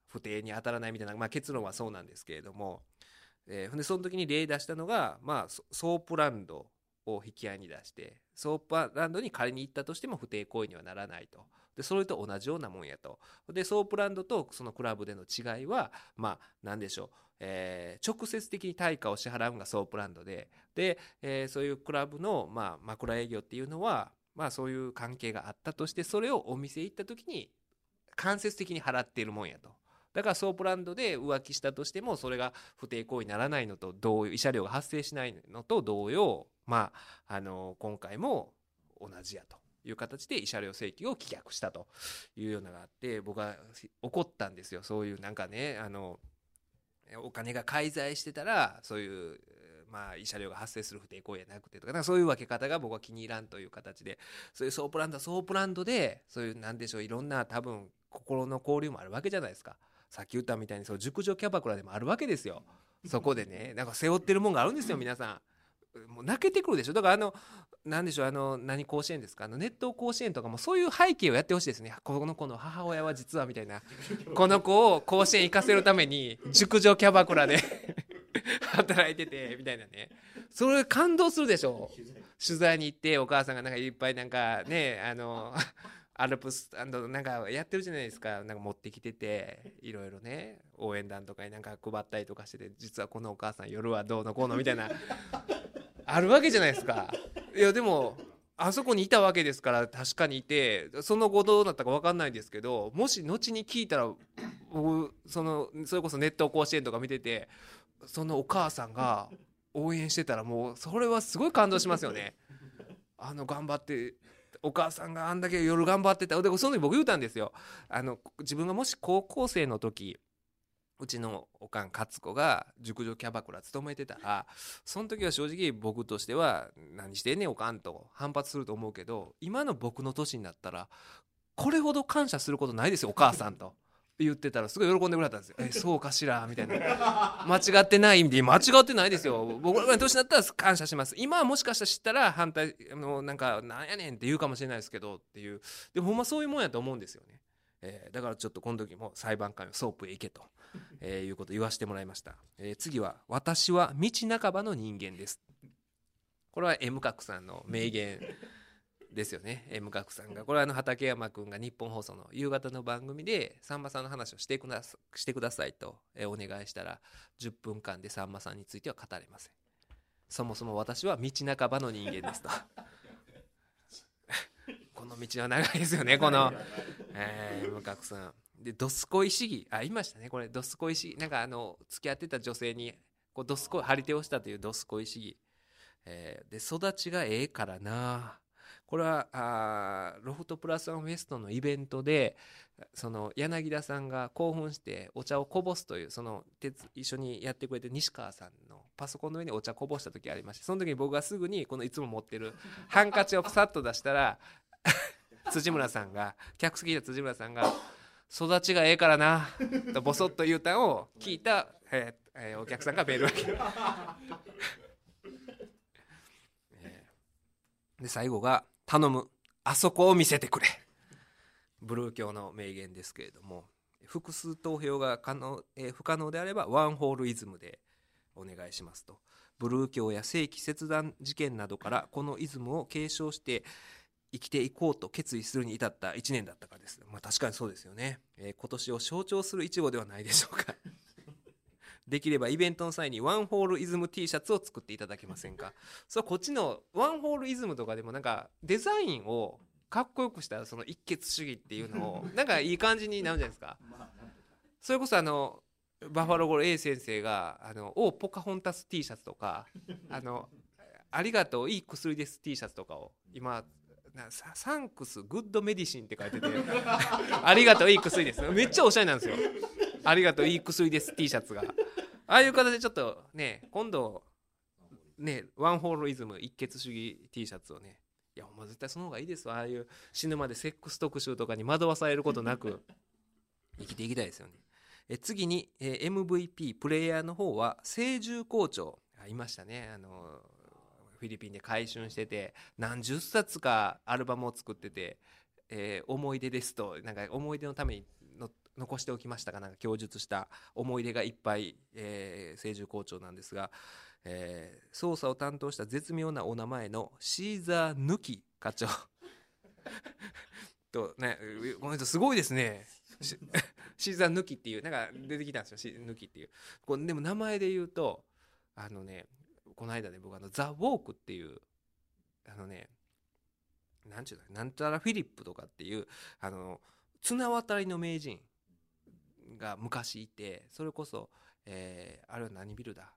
不定に当たらないみたいな、結論はそうなんですけれども、でその時に例出したのが、ソープランドを引き合いに出して、ソープランドに仮に行ったとしても不定行為にはならないと。でそれと同じようなもんやと。でソープランドとそのクラブでの違いは何でしょう、直接的に対価を支払うのがソープランドで、そういうクラブの、枕営業っていうのは、そういう関係があったとして、それをお店行った時に間接的に払っているもんやと。だからソープランドで浮気したとしてもそれが不定行為にならないのと同様、慰謝料が発生しないのと同様、今回も同じやという形で慰謝料請求を棄却したというようなのがあって、僕は怒ったんですよ。そういうなんかね、お金が介在してたらそういう慰謝料が発生する不定行為じゃなくてとか、そういう分け方が僕は気に入らんという形で、そういうソープランドでそういうなんでしょう、いろんな多分心の交流もあるわけじゃないですか。さっき言ったみたいにそう熟女キャバクラでもあるわけですよ。そこでね、なんか背負ってるもんがあるんですよ皆さん。もう泣けてくるでしょ。だからなんでしょう、何甲子園ですか、熱湯甲子園とかもそういう背景をやってほしいですね。この子の母親は実はみたいな、この子を甲子園行かせるために熟女キャバクラで働いててみたいなね、それ感動するでしょ。取材に行ってお母さんがなんかいっぱいなんかね、アルプスなんかやってるじゃないですか。なんか持ってきてて、いろいろね、応援団とかになんか配ったりとかしてて、実はこのお母さん夜はどうのこうのみたいなあるわけじゃないですか。いやでもあそこにいたわけですから、確かにいて、その後どうなったか分かんないんですけど、もし後に聞いたら僕それこそ熱湯甲子園とか見てて、そのお母さんが応援してたら、もうそれはすごい感動しますよね。頑張ってお母さんがあんだけ夜頑張ってた。でその時僕言うたんですよ。自分がもし高校生の時、うちのおかん勝子が熟女キャバクラ勤めてたら、その時は正直僕としては何してんねんおかんと反発すると思うけど、今の僕の年になったらこれほど感謝することないですよお母さんと言ってたら、すごい喜んでくれたんですよ。そうかしらみたいな。間違ってない意味で間違ってないですよ。僕らの年だったら感謝します。今はもしかしたら知ったら反対なんかなんやねんって言うかもしれないですけどっていう、でもほんまそういうもんやと思うんですよね。だからちょっとこの時も裁判官をソープへ行けと、いうことを言わせてもらいました。次は私は道半ばの人間です。これは M 角さんの名言ですよね。M 角さんが、これは畠山君が日本放送の夕方の番組でさんまさんの話をしてくださいとお願いしたら、10分間でさんまさんについては語れません。そもそも私は道半ばの人間ですとこの道は長いですよね、このM 角さんで、ドスコイ市議いましたね。これドスコイ市議、なんか付き合ってた女性にこうドスコイ張り手をしたというドスコイ市議、で育ちがええからな。これはロフトプラスワンフェストのイベントで、その柳田さんが興奮してお茶をこぼすという、その一緒にやってくれて西川さんのパソコンの上にお茶こぼした時ありまして、その時に僕がすぐにこのいつも持ってるハンカチをさっと出したら辻村さんが、客席で辻村さんが育ちがええからなとボソッと言うたんを聞いた、お客さんがメールわけで、最後が頼む、あそこを見せてくれ。ブルー教の名言ですけれども、複数投票が不可能であればワンホールイズムでお願いしますと。ブルー教や世紀切断事件などからこのイズムを継承して生きていこうと決意するに至った1年だったからです。確かにそうですよね。今年を象徴する一語ではないでしょうかできればイベントの際にワンホールイズム T シャツを作っていただけませんか。そう、こっちのワンホールイズムとかでもなんかデザインをかっこよくしたその一血主義っていうのをなんかいい感じになるじゃないですか。それこそバファローゴール A 先生がポカホンタス T シャツとかありがとういい薬です T シャツとかを今サンクスグッドメディシンって書いててありがとういい薬です、めっちゃおしゃれなんですよ。ありがとういい薬です T シャツがああいう形でちょっとね、今度ね、ワンホールイズム一血主義 T シャツをね、いやお前絶対その方がいいですわ。ああいう死ぬまでセックス特集とかに惑わされることなく生きていきたいですよね。次に、MVP プレイヤーの方は清獣校長いましたね。フィリピンで回春してて何十冊かアルバムを作ってて、思い出ですと、なんか思い出のために残しておきましたかなんか供述した思い出がいっぱい、清住校長なんですが、捜査を担当した絶妙なお名前のシーザー抜き課長とね、この人すごいですね。シーザー抜きっていうなんか出てきたんですよ。抜きっていうこれでも名前で言うとこの間ね僕ザ・ウォークっていうなんちゅうのなんたらフィリップとかっていう綱渡りの名人が昔いて、それこそ、あれは何ビルだ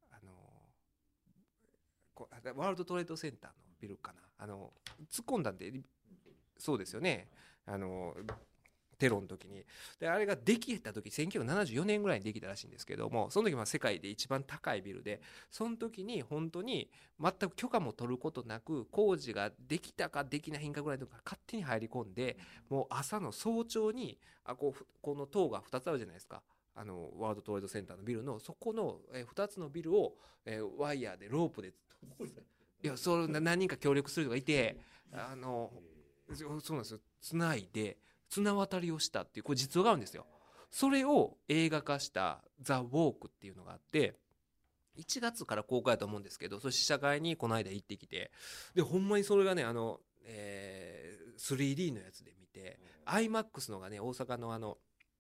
ワールドトレードセンターのビルかな突っ込んだんでそうですよねテロの時に。であれができた時1974年ぐらいにできたらしいんですけども、その時は世界で一番高いビルで、その時に本当に全く許可も取ることなく工事ができたかできないかぐらいのとか勝手に入り込んで、もう朝の早朝にこの塔が2つあるじゃないですか、ワールドトレードセンターのビルのそこの2つのビルをワイヤーでロープで何人か協力する人がいてそうなんですよ、つないで綱渡りをしたっていうこれ実話があるんですよ。それを映画化したザ・ウォークっていうのがあって1月から公開だと思うんですけど、それ試写会にこの間行ってきて、でほんまにそれがね3D のやつで見て IMAX のがね大阪の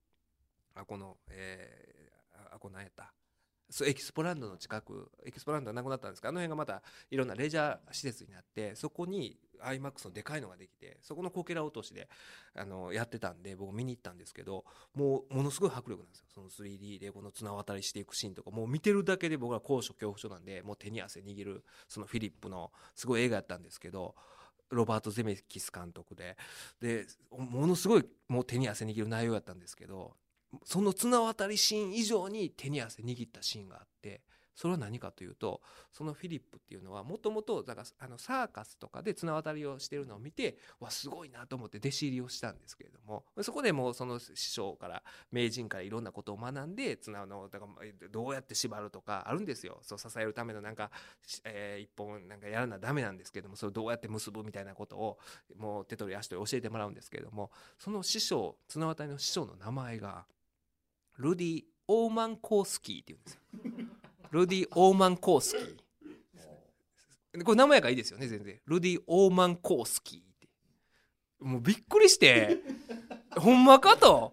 この何やったエキスポランドの近く、エキスポランドはなくなったんですけど、辺がまたいろんなレジャー施設になって、そこに IMAX のでかいのができて、そこのこけら落としでやってたんで僕見に行ったんですけど、もうものすごい迫力なんですよ。その 3D でこの綱渡りしていくシーンとかもう見てるだけで僕は高所恐怖症なんで、もう手に汗握るそのフィリップのすごい映画やったんですけど、ロバート・ゼメキス監督でものすごいもう手に汗握る内容やったんですけど、その綱渡りシーン以上に手に汗握ったシーンがあって、それは何かというと、そのフィリップっていうのはもともとサーカスとかで綱渡りをしているのを見てすごいなと思って弟子入りをしたんですけれども、そこでもうその師匠から名人からいろんなことを学んで綱のだからどうやって縛るとかあるんですよ。そう支えるための一本やらなダメなんですけども、それをどうやって結ぶみたいなことをもう手取り足取り教えてもらうんですけれども、その師匠綱渡りの師匠の名前がルディ・オーマンコースキーって言うんですよ。ルディ・オーマンコースキー。これ名前がいいですよね全然。ルディ・オーマンコースキーって。もうびっくりして、ほんまかと。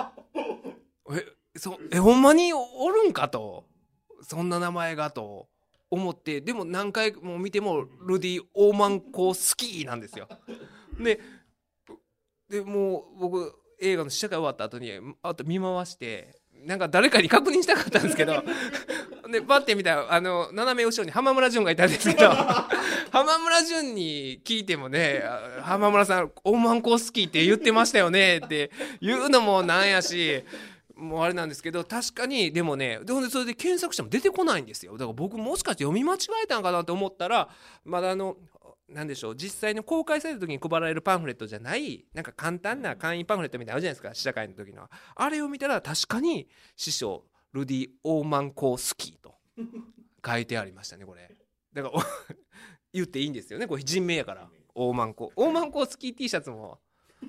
ほんまにおるんかと。そんな名前がと思って、でも何回も見てもルディ・オーマンコースキーなんですよ。でもう僕映画の試写会終わった後に見回して誰かに確認したかったんですけどでパッて見たら斜め後ろに浜村淳がいたんですけど浜村淳に聞いてもね、浜村さんオーマンコースキーって言ってましたよねって言うのもなんやし、もうあれなんですけど、確かにでもね、それで検索しても出てこないんですよ。だから僕もしかして読み間違えたんかなと思ったら、まだなんでしょう、実際に公開された時に配られるパンフレットじゃない簡単な簡易パンフレットみたいなのあるじゃないですか、試写会の時の。あれを見たら確かに師匠ルディ・オーマンコースキーと書いてありましたね。これだから言っていいんですよね、これ人名やから。オーマンコースキー T シャツも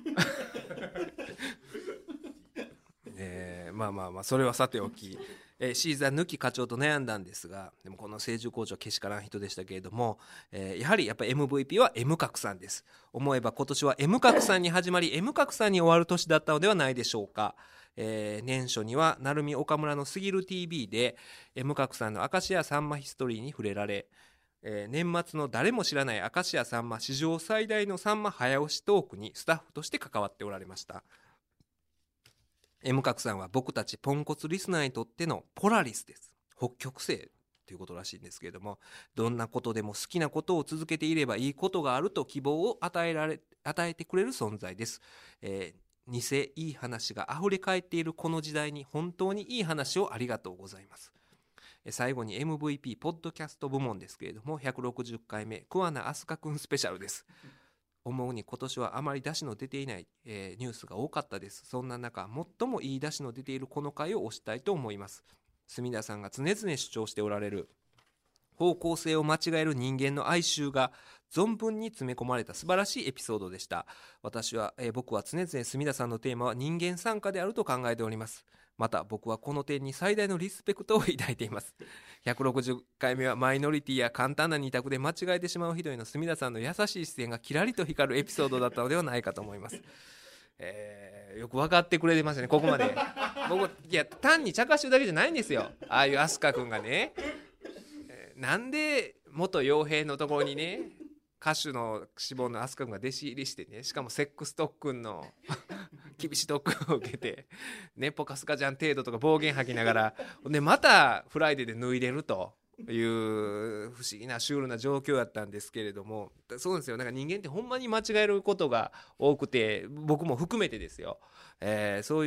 まあそれはさておき、シーザー抜き課長と悩んだんですが、でもこの清住校長はけしからん人でしたけれども、やはりMVP は M 角さんです。思えば今年は M 角さんに始まり M 角さんに終わる年だったのではないでしょうか。年初には鳴海岡村のすぎる TV で M 角さんの明石家さんまヒストリーに触れられ、年末の誰も知らない明石家さんま史上最大のさんま早押しトークにスタッフとして関わっておられました。M 角さんは僕たちポンコツリスナーにとってのポラリスです。北極星ということらしいんですけれども、どんなことでも好きなことを続けていればいいことがあると希望を与えてくれる存在です。偽いい話があふれかえっているこの時代に本当にいい話をありがとうございます。最後に MVP ポッドキャスト部門ですけれども、160回目桑名飛鳥くんスペシャルです。思うに今年はあまり出汁の出ていない、ニュースが多かったです。そんな中最もいい出汁の出ているこの回を推したいと思います。墨田さんが常々主張しておられる方向性を間違える人間の哀愁が存分に詰め込まれた素晴らしいエピソードでした。僕は常々墨田さんのテーマは人間参加であると考えております。また僕はこの点に最大のリスペクトを抱いています。160回目はマイノリティや簡単な二択で間違えてしまうひどいの墨田さんの優しい視線がキラリと光るエピソードだったのではないかと思います。よく分かってくれてますね、ここまで。いや単に茶化してるだけじゃないんですよ。ああいう飛鳥君がね、なんで元傭兵のところにね、歌手の志望の飛鳥君が弟子入りしてね、しかもセックス特訓の厳しい特訓を受けてね、ポカスカちゃん程度とか暴言吐きながらでまたフライデーで脱いでるという不思議なシュールな状況だったんですけれども、そうですよ。なんか人間ってほんまに間違えることが多くて、僕も含めてですよ、そういう、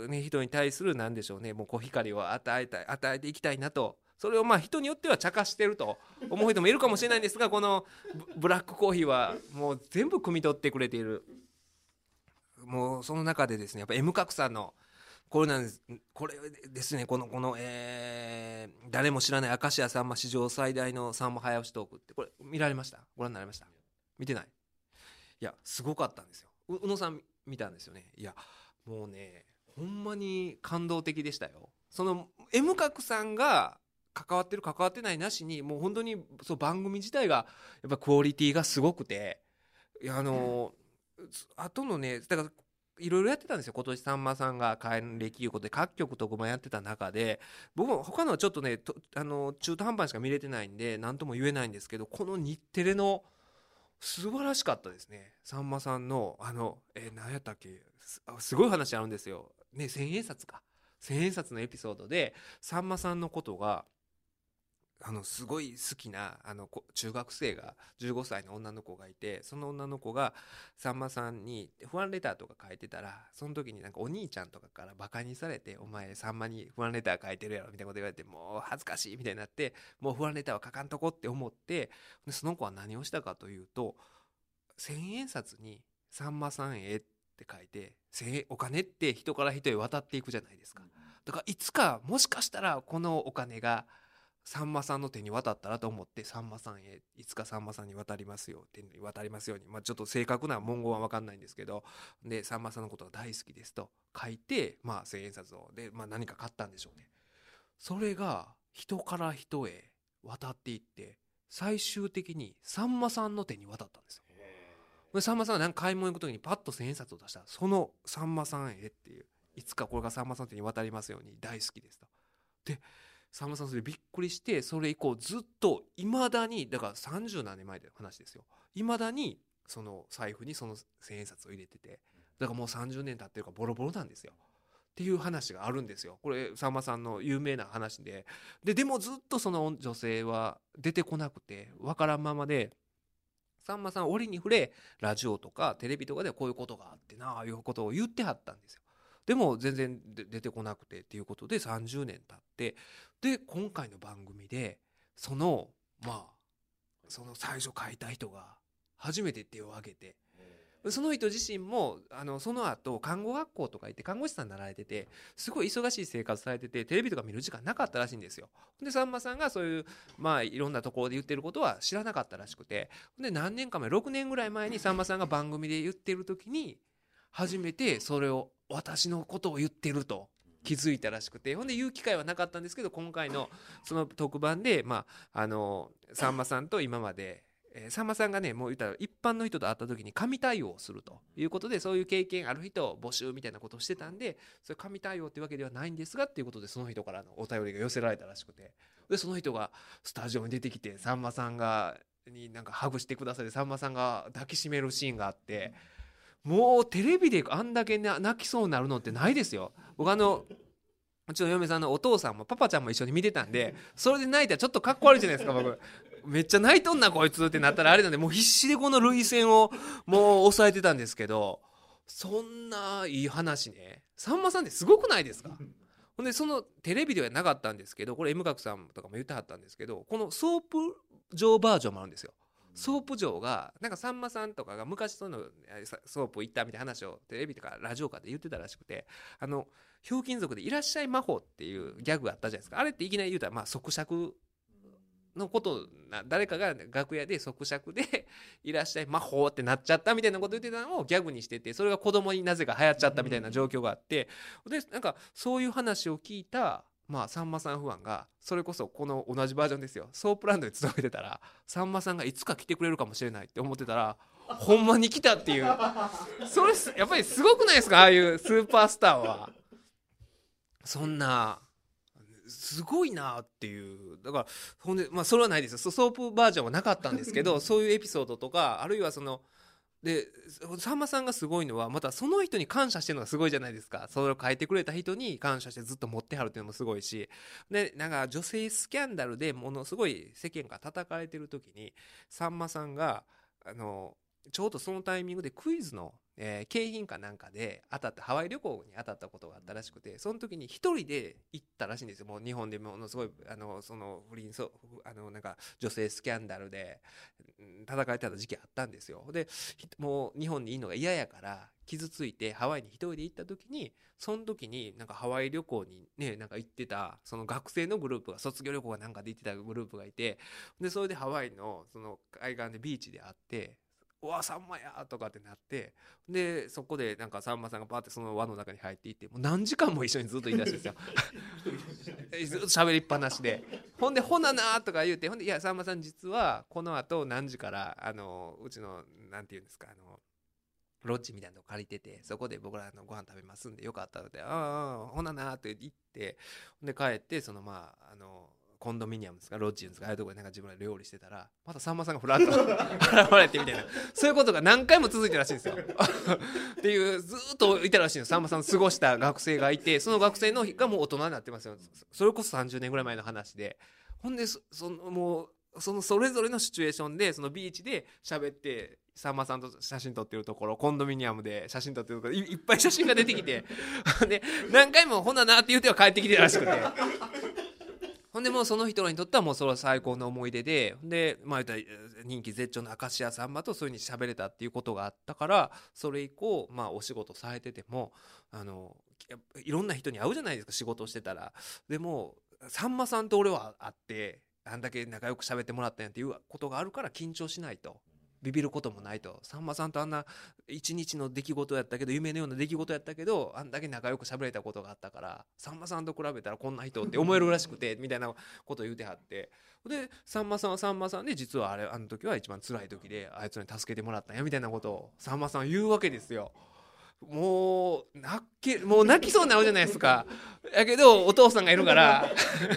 ね、人に対する何でしょうね、もうこう光を与えていきたいなと。それをまあ人によっては茶化してると思う人もいるかもしれないんですが、このブラックコーヒーはもう全部汲み取ってくれている。もうその中でですね、やっぱ M 角さんのこれですね、誰も知らない明石家さんま史上最大のさんま早押しトークって、これ見られました？ご覧になりました？見てない？いやすごかったんですよ。宇野さん見たんですよね。いやもうね、ほんまに感動的でしたよ。その M 角さんが関わってる関わってないなしに、もう本当にそう番組自体がやっぱクオリティがすごくて、いやあとのね、だからいろいろやってたんですよ。今年さんまさんが還暦いうことで各局特番やってた中で、僕も他のはちょっとね中途半端しか見れてないんで何とも言えないんですけど、この日テレの素晴らしかったですね。さんまさんの何やったっけ、すごい話あるんですよね。千円札のエピソードでさんまさんのことがすごい好きな中学生が15歳の女の子がいて、その女の子がさんまさんに不安レターとか書いてたら、その時になんかお兄ちゃんとかからバカにされて、お前さんまに不安レター書いてるやろみたいなこと言われて、もう恥ずかしいみたいになって、もう不安レターは書かんとこって思って、でその子は何をしたかというと、千円札にさんまさんへって書いて、お金って人から人へ渡っていくじゃないですか。だからいつかもしかしたらこのお金がさんまさんの手に渡ったらと思って、さんまさんへいつかさんまさんに渡りますように、ちょっと正確な文言は分かんないんですけど、でさんまさんのことが大好きですと書いて、千円札をで、何か買ったんでしょうね。それが人から人へ渡っていって、最終的にさんまさんの手に渡ったんですよ。でさんまさんが何か買い物行く時にパッと千円札を出したら、そのさんまさんへっていう、いつかこれがさんまさんの手に渡りますように大好きですと。でさんまさんそれびっくりして、それ以降ずっといまだに、だから30何年前の話ですよ、いまだにその財布にその千円札を入れてて、だからもう30年経ってるからボロボロなんですよっていう話があるんですよ。これさんまさんの有名な話でもずっとその女性は出てこなくてわからんままで、さんまさん折に触れラジオとかテレビとかでこういうことがあってなあいうことを言ってはったんですよ。でも全然出てこなくてっていうことで30年経って、で今回の番組でその最初書いた人が初めて手を挙げて、その人自身もその後看護学校とか行って看護師さんになられてて、すごい忙しい生活されててテレビとか見る時間なかったらしいんですよ。でさんまさんがそういういろんなところで言ってることは知らなかったらしくて、で何年か前6年ぐらい前にさんまさんが番組で言ってる時に初めてそれを私のことを言ってると気づいたらしくて、ほんで言う機会はなかったんですけど、今回のその特番でさんまさんと今までさんまさんがね、もう言ったら一般の人と会った時に神対応をするということで、そういう経験ある人を募集みたいなことをしてたんで、それ神対応っていうわけではないんですがっていうことで、その人からのお便りが寄せられたらしくて、でその人がスタジオに出てきてさんまさんになんかハグしてくださって、さんまさんが抱きしめるシーンがあって、もうテレビであんだけ泣きそうになるのってないですよ。僕うちの嫁さんのお父さんもパパちゃんも一緒に見てたんで、それで泣いたらちょっとかっこ悪いじゃないですか。僕めっちゃ泣いとんなこいつってなったらあれなんで、もう必死でこの涙腺をもう抑えてたんですけど、そんないい話ね、さんまさんってすごくないですか。ほんでそのテレビではなかったんですけど、これ M 角さんとかも言ってはったんですけど、このソープ状バージョンもあるんですよ。ソープ嬢がなんかさんまさんとかが昔そのソープ行ったみたいな話をテレビとかラジオかで言ってたらしくて、ひょうきん族でいらっしゃい魔法っていうギャグがあったじゃないですか。あれっていきなり言うたら即尺のこと誰かが楽屋で即尺でいらっしゃい魔法ってなっちゃったみたいなこと言ってたのをギャグにしてて、それが子供になぜか流行っちゃったみたいな状況があって、でなんかそういう話を聞いたさんまさんファンが、それこそこの同じバージョンですよ、ソープランドに勤めてたらさんまさんがいつか来てくれるかもしれないって思ってたらほんまに来たっていう、それやっぱりすごくないですか、ああいうスーパースターは。そんなすごいなっていう。だからほんでそれはないですよ、ソープバージョンはなかったんですけどそういうエピソードとか、あるいはでさんまさんがすごいのは、またその人に感謝してるのがすごいじゃないですか。それを書いてくれた人に感謝してずっと持ってはるっていうのもすごいし、でなんか女性スキャンダルでものすごい世間が叩かれてる時に、さんまさんがちょうどそのタイミングでクイズの、景品かなんかで当たって、ハワイ旅行に当たったことがあったらしくて、その時に一人で行ったらしいんですよ。もう日本でものすごいその不倫なんか女性スキャンダルで叩かれてた時期あったんですよ。でもう日本にいるのが嫌やから傷ついてハワイに一人で行った時に、その時になんかハワイ旅行にねなんか行ってたその学生のグループが、卒業旅行がなんかで行ってたグループがいて、でそれでハワイのその海岸でビーチで会って、うわさんまやとかってなって、でそこでなんかさんまさんがパーってその輪の中に入っていって、もう何時間も一緒にずっといたしいんですよずっと喋りっぱなしで、ほんでほななとか言うて、ほんでいやさんまさん実はこの後何時からうちのなんていうんですかロッジみたいなのを借りてて、そこで僕らご飯食べますんでよかったので、ああほななって言って、で帰ってコンドミニアムですかロッジですか、ああいうところでなんか自分ら料理してたら、またさんまさんがフラッと現れてみたいな、そういうことが何回も続いてるらしいんですよっていう、ずっといたらしいんです。さんまさん過ごした学生がいて、その学生のがもう大人になってますよ。それこそ30年ぐらい前の話で、ほんでもうそれぞれのシチュエーションでそのビーチで喋って、さんまさんと写真撮ってるところ、コンドミニアムで写真撮ってるところ、いっぱい写真が出てきてで何回もほななって言っては帰ってきてるらしくて、ほんでもうその人らにとってはもうそれは最高の思い出で、言ったら人気絶頂の明石家さんまとそういう風に喋れたっていうことがあったから、それ以降お仕事されててもいろんな人に会うじゃないですか、仕事をしてたら。でもさんまさんと俺は会ってあんだけ仲良く喋ってもらったんやっていうことがあるから、緊張しないと、ビビることもないと。さんまさんとあんな一日の出来事やったけど、夢のような出来事やったけど、あんだけ仲良く喋れたことがあったから、さんまさんと比べたらこんな人って思えるらしくてみたいなことを言うてはって、でさんまさんはさんまさんで、実はあの時は一番辛い時であいつに助けてもらったんやみたいなことをさんまさんは言うわけですよ。もう泣きそうになるじゃないですか。やけどお父さんがいるから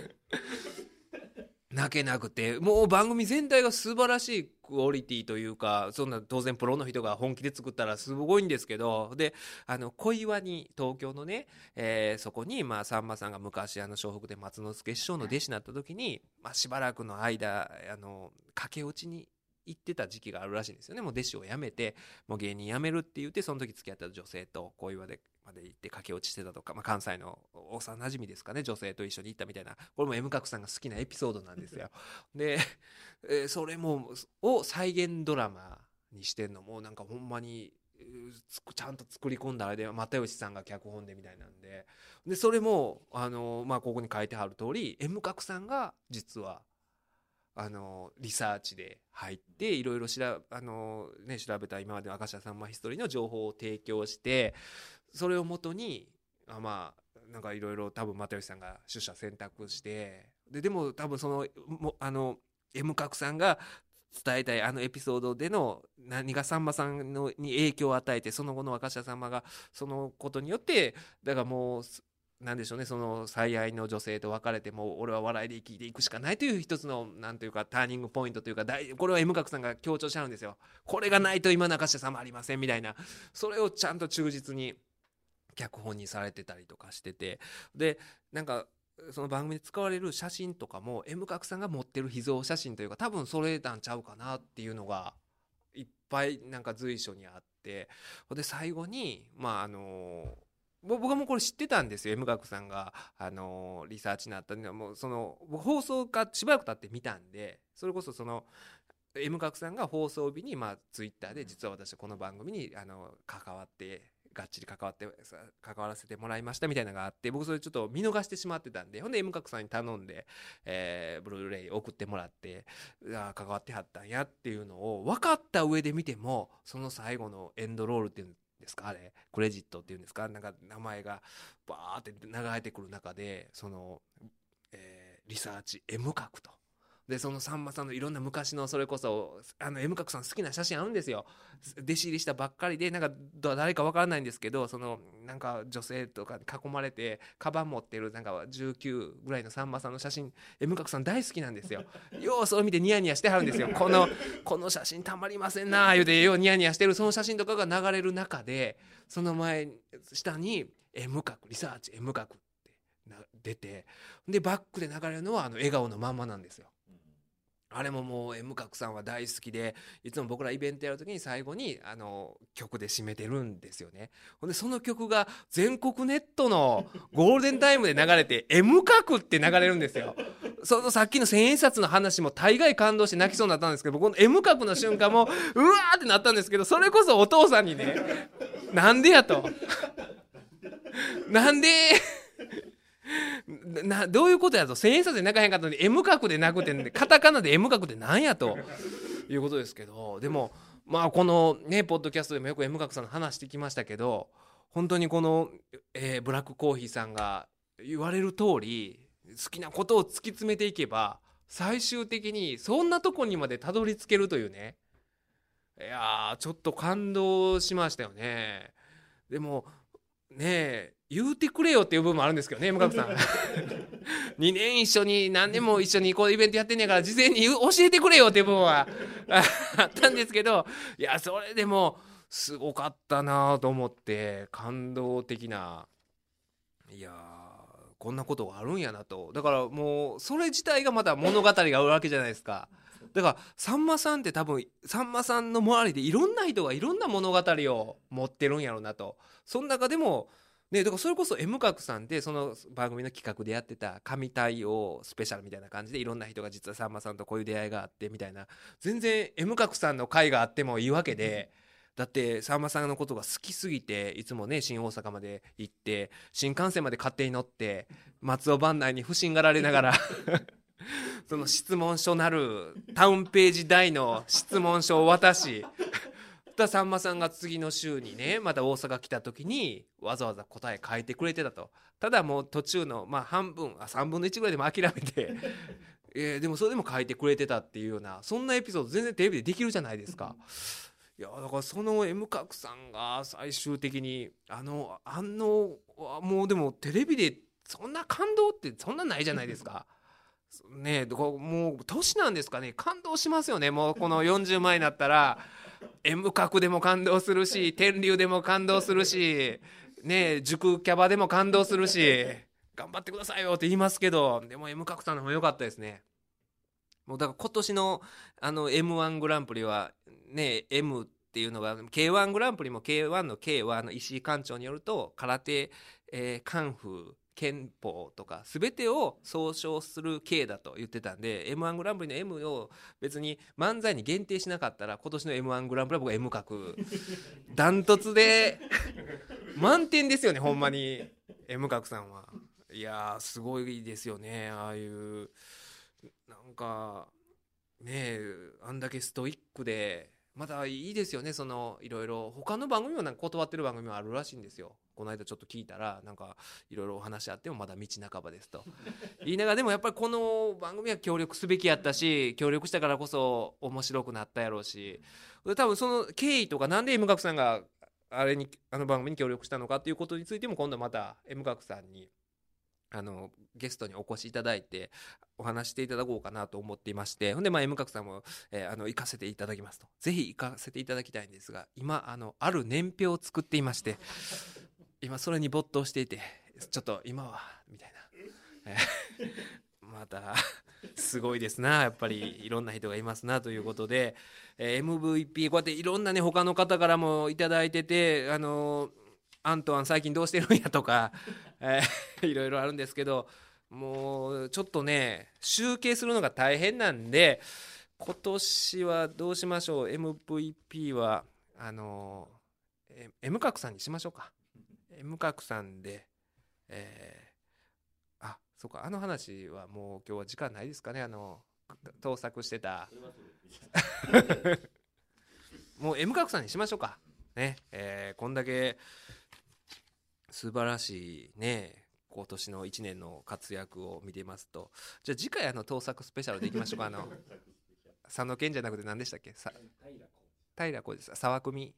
泣けなくて、もう番組全体が素晴らしいクオリティというか、そんな当然プロの人が本気で作ったらすごいんですけど、で小岩に東京のね、そこにさんまさんが昔笑福で松之助師匠の弟子になった時に、しばらくの間駆け落ちに行ってた時期があるらしいんですよね。もう弟子を辞めてもう芸人辞めるって言って、その時付き合った女性と小岩でまで行って駆け落ちしてたとか、関西の幼馴染ですかね、女性と一緒に行ったみたいな、これも M 角さんが好きなエピソードなんですよ。で、それもを再現ドラマにしてんのもなんかほんまにちゃんと作り込んだあれで、又吉さんが脚本でみたいなんで、それもここに書いてある通り M 角さんが実はリサーチで入っていろいろ調べた今までの明石家さんまヒストリーの情報を提供して、それをもとになんかいろいろ多分又吉さんが取捨選択して、でも多分M 角さんが伝えたいエピソードでの何がさんまさんに影響を与えて、その後の明石家さんまがそのことによって、だからもうなんでしょうね、その最愛の女性と別れても俺は笑いで生きていくしかないという一つのなんというかターニングポイントというか、これは M 角さんが強調しちゃうんですよ。これがないと今の明石家さんまありませんみたいな、それをちゃんと忠実に脚本にされてたりとかしてて、でなんかその番組で使われる写真とかも M 角さんが持ってる秘蔵写真というか、多分それなんちゃうかなっていうのがいっぱいなんか随所にあって、で最後に僕はもうこれ知ってたんですよ。 M 角さんがリサーチになったのはもうその放送がしばらく経って見たんで、それこそM 角さんが放送日にツイッターで実は私この番組に関わってがっちり関わらせてもらいましたみたいなのがあって、僕それちょっと見逃してしまってたんで、ほんで M 角さんに頼んで、ブルーレイ送ってもらって、関わってはったんやっていうのを分かった上で見ても、その最後のエンドロールっていうんですか、あれクレジットっていうんですか、なんか名前がバーって流れてくる中で、その、リサーチ M 角と。でそのさんまさんのいろんな昔のそれこそM 角さん好きな写真あるんですよ。弟子入りしたばっかりでなんか誰かわからないんですけど、そのなんか女性とかに囲まれてカバン持ってるなんか19ぐらいのさんまさんの写真 M 角さん大好きなんですよ。ようそれ見てニヤニヤしてはるんですよ。この写真たまりませんな言うてようニヤニヤしてるその写真とかが流れる中で、その下に M 角リサーチ M 角って出て、でバックで流れるのは笑顔のまんまなんですよ。あれももう M 角さんは大好きで、いつも僕らイベントやるときに最後に曲で締めてるんですよね。ほんでその曲が全国ネットのゴールデンタイムで流れて M 角って流れるんですよ。そのさっきの千円札の話も大概感動して泣きそうになったんですけど、僕の M 角の瞬間もうわーってなったんですけど、それこそお父さんにね、なんでやとなんでどういうことやと、千円札で泣かへんかったのに M 角で泣くってカタカナで M 角ってなんやということですけど、でもまあこのねポッドキャストでもよく M 角さんの話してきましたけど、本当にこの、ブラックコーヒーさんが言われる通り好きなことを突き詰めていけば最終的にそんなとこにまでたどり着けるというね、いやちょっと感動しましたよね。でもねえ言うてくれよっていう部分もあるんですけどね、向角さん2年一緒に何年も一緒にこうイベントやってんねやから事前に教えてくれよっていう部分はあったんですけど、いやそれでもすごかったなと思って感動的な、いやこんなことがあるんやなと。だからもうそれ自体がまた物語があるわけじゃないですか。だからさんまさんって多分さんまさんの周りでいろんな人がいろんな物語を持ってるんやろうなと。その中でもね、だからそれこそ M 角さんってその番組の企画でやってた神対応スペシャルみたいな感じでいろんな人が実はさんまさんとこういう出会いがあってみたいな、全然 M 角さんの会があってもいいわけで、だってさんまさんのことが好きすぎていつもね新大阪まで行って新幹線まで勝手に乗って松尾番内に不審がられながらその質問書なるタウンページ大の質問書を渡しさんまさんが次の週にねまた大阪来た時にわざわざ答え書いてくれてたと。ただもう途中のまあ半分3分の1ぐらいでも諦めてでもそれでも書いてくれてたっていうような、そんなエピソード全然テレビでできるじゃないですか。いやだからその M 角さんが最終的にもうでもテレビでそんな感動ってそんなないじゃないですかね。だからもう年なんですかね、感動しますよね。もうこの40前になったらM 角でも感動するし天竜でも感動するしね、塾キャバでも感動するし頑張ってくださいよって言いますけど、でも M 角さんの方が良かったですね。もうだから今年のM1 グランプリはね M っていうのが K1 グランプリも K1 の K は石井館長によると空手、カンフー憲法とか全てを総称する K だと言ってたんで、 M1 グランプリの M を別に漫才に限定しなかったら今年の M1 グランプリは僕は M 角ダントツで満点ですよねほんまに M 角さんは。いやーすごいですよね。ああいうなんかねあんだけストイックでまたいいですよね。そのいろいろ他の番組もなんか断ってる番組もあるらしいんですよ。この間ちょっと聞いたらなんかいろいろお話あってもまだ道半ばですと言いながら、でもやっぱりこの番組は協力すべきやったし協力したからこそ面白くなったやろうし、多分その経緯とかなんで M 角さんがあの番組に協力したのかっていうことについても今度また M 角さんにゲストにお越しいただいてお話していただこうかなと思っていまして、ほんでM 角さんも、行かせていただきますと、ぜひ行かせていただきたいんですが、今ある年表を作っていまして今それに没頭していてちょっと今はみたいなまたすごいですなやっぱりいろんな人がいますなということで、MVP こうやっていろんなね他の方からもいただいててアントワン最近どうしてるんやとか、いろいろあるんですけど、もうちょっとね集計するのが大変なんで今年はどうしましょう。 MVP は M 角さんにしましょうか。M 角さんで、そうか、あの話はもう今日は時間ないですかね。盗作してたもう M 角さんにしましょうかね。こんだけ素晴らしいね今年の1年の活躍を見てますと、じゃあ次回盗作スペシャルでいきましょうか。佐野健じゃなくて何でしたっけ。平子です。沢組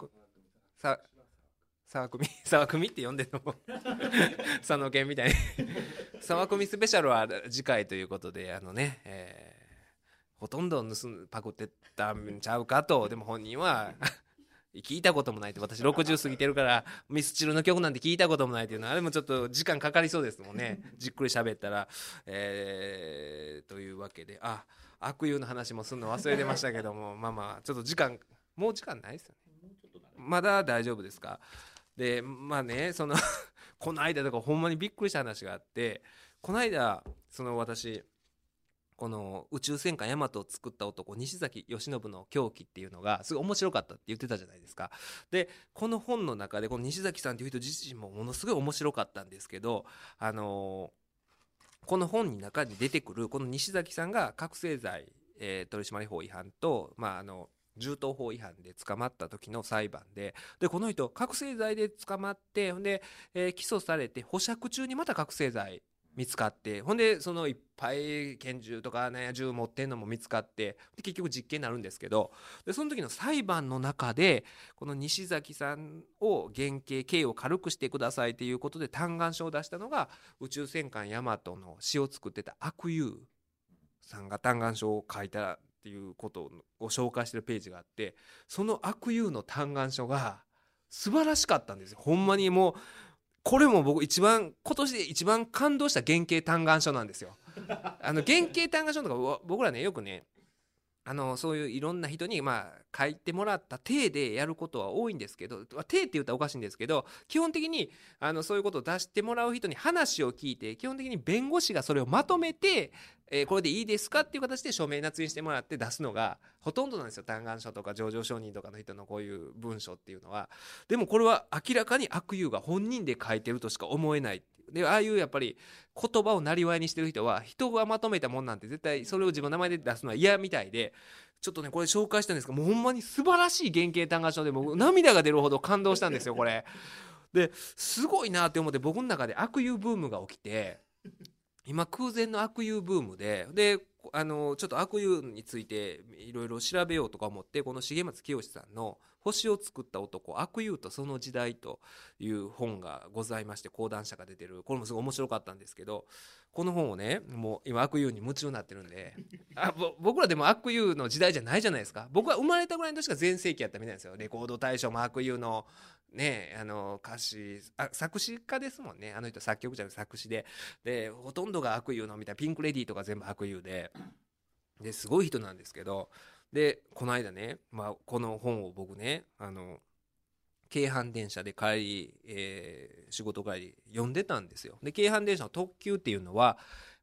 って呼んでるのも佐野健みたいに沢組スペシャルは次回ということで、ほとんどパクってたんちゃうかと。でも本人は聞いたこともないって、私60過ぎてるからミスチルの曲なんて聞いたこともないっていうのは、あれもちょっと時間かかりそうですもんねじっくり喋ったら。というわけで、悪友の話もすんの忘れてましたけども、まあちょっともう時間ないですよね。まだ大丈夫ですか。でまあね、この間とかほんまにびっくりした話があって、この間私この宇宙戦艦ヤマトを作った男西崎義信の狂気っていうのがすごい面白かったって言ってたじゃないですか。でこの本の中でこの西崎さんっていう人自身もものすごい面白かったんですけど、この本の中に出てくるこの西崎さんが覚醒剤、取締法違反と、銃刀法違反で捕まった時の裁判で、この人覚醒剤で捕まって、ほんで、起訴されて保釈中にまた覚醒剤見つかって、ほんでいっぱい拳銃とかね銃持ってんのも見つかって、で結局実刑になるんですけど、でその時の裁判の中でこの西崎さんを減刑刑を軽くしてくださいということで嘆願書を出したのが宇宙戦艦ヤマトの詩を作ってた悪友さんが嘆願書を書いたっていうことを紹介してるページがあって、その悪友の嘆願書が素晴らしかったんですよ。ほんまにもうこれも僕今年で一番感動した原型嘆願書なんですよ。原型嘆願書とか僕らねよくねそういういろんな人に書いてもらった体でやることは多いんですけど、体って言ったらおかしいんですけど、基本的にそういうことを出してもらう人に話を聞いて、基本的に弁護士がそれをまとめて、これでいいですかっていう形で署名捺印してもらって出すのがほとんどなんですよ。嘆願書とか情状証人とかの人のこういう文書っていうのは。でもこれは明らかに悪友が本人で書いてるとしか思えない。でああいうやっぱり言葉をなりわいにしてる人は、人がまとめたもんなんて絶対それを自分の名前で出すのは嫌みたいで、ちょっとねこれ紹介したんですけど、もうほんまに素晴らしい原型嘆願書で、もう涙が出るほど感動したんですよこれ。ですごいなって思って、僕の中で悪友ブームが起きて、今空前の悪友ブームでちょっと悪友についていろいろ調べようとか思って、この重松清さんの星を作った男悪友とその時代という本がございまして、講談社が出てる、これもすごい面白かったんですけど、この本をねもう今悪友に夢中になってるんで僕らでも悪友の時代じゃないじゃないですか。僕は生まれたぐらいの年が全盛期やったみたいですよ。レコード大賞も悪友のね、歌詞作詞家ですもんね。あの人作曲者の作詞でほとんどが悪友のみたいな、ピンクレディーとか全部悪友ですごい人なんですけど、でこの間ね、この本を僕ね京阪電車で帰り、仕事帰り読んでたんですよ。で京阪電車の特急っていうのは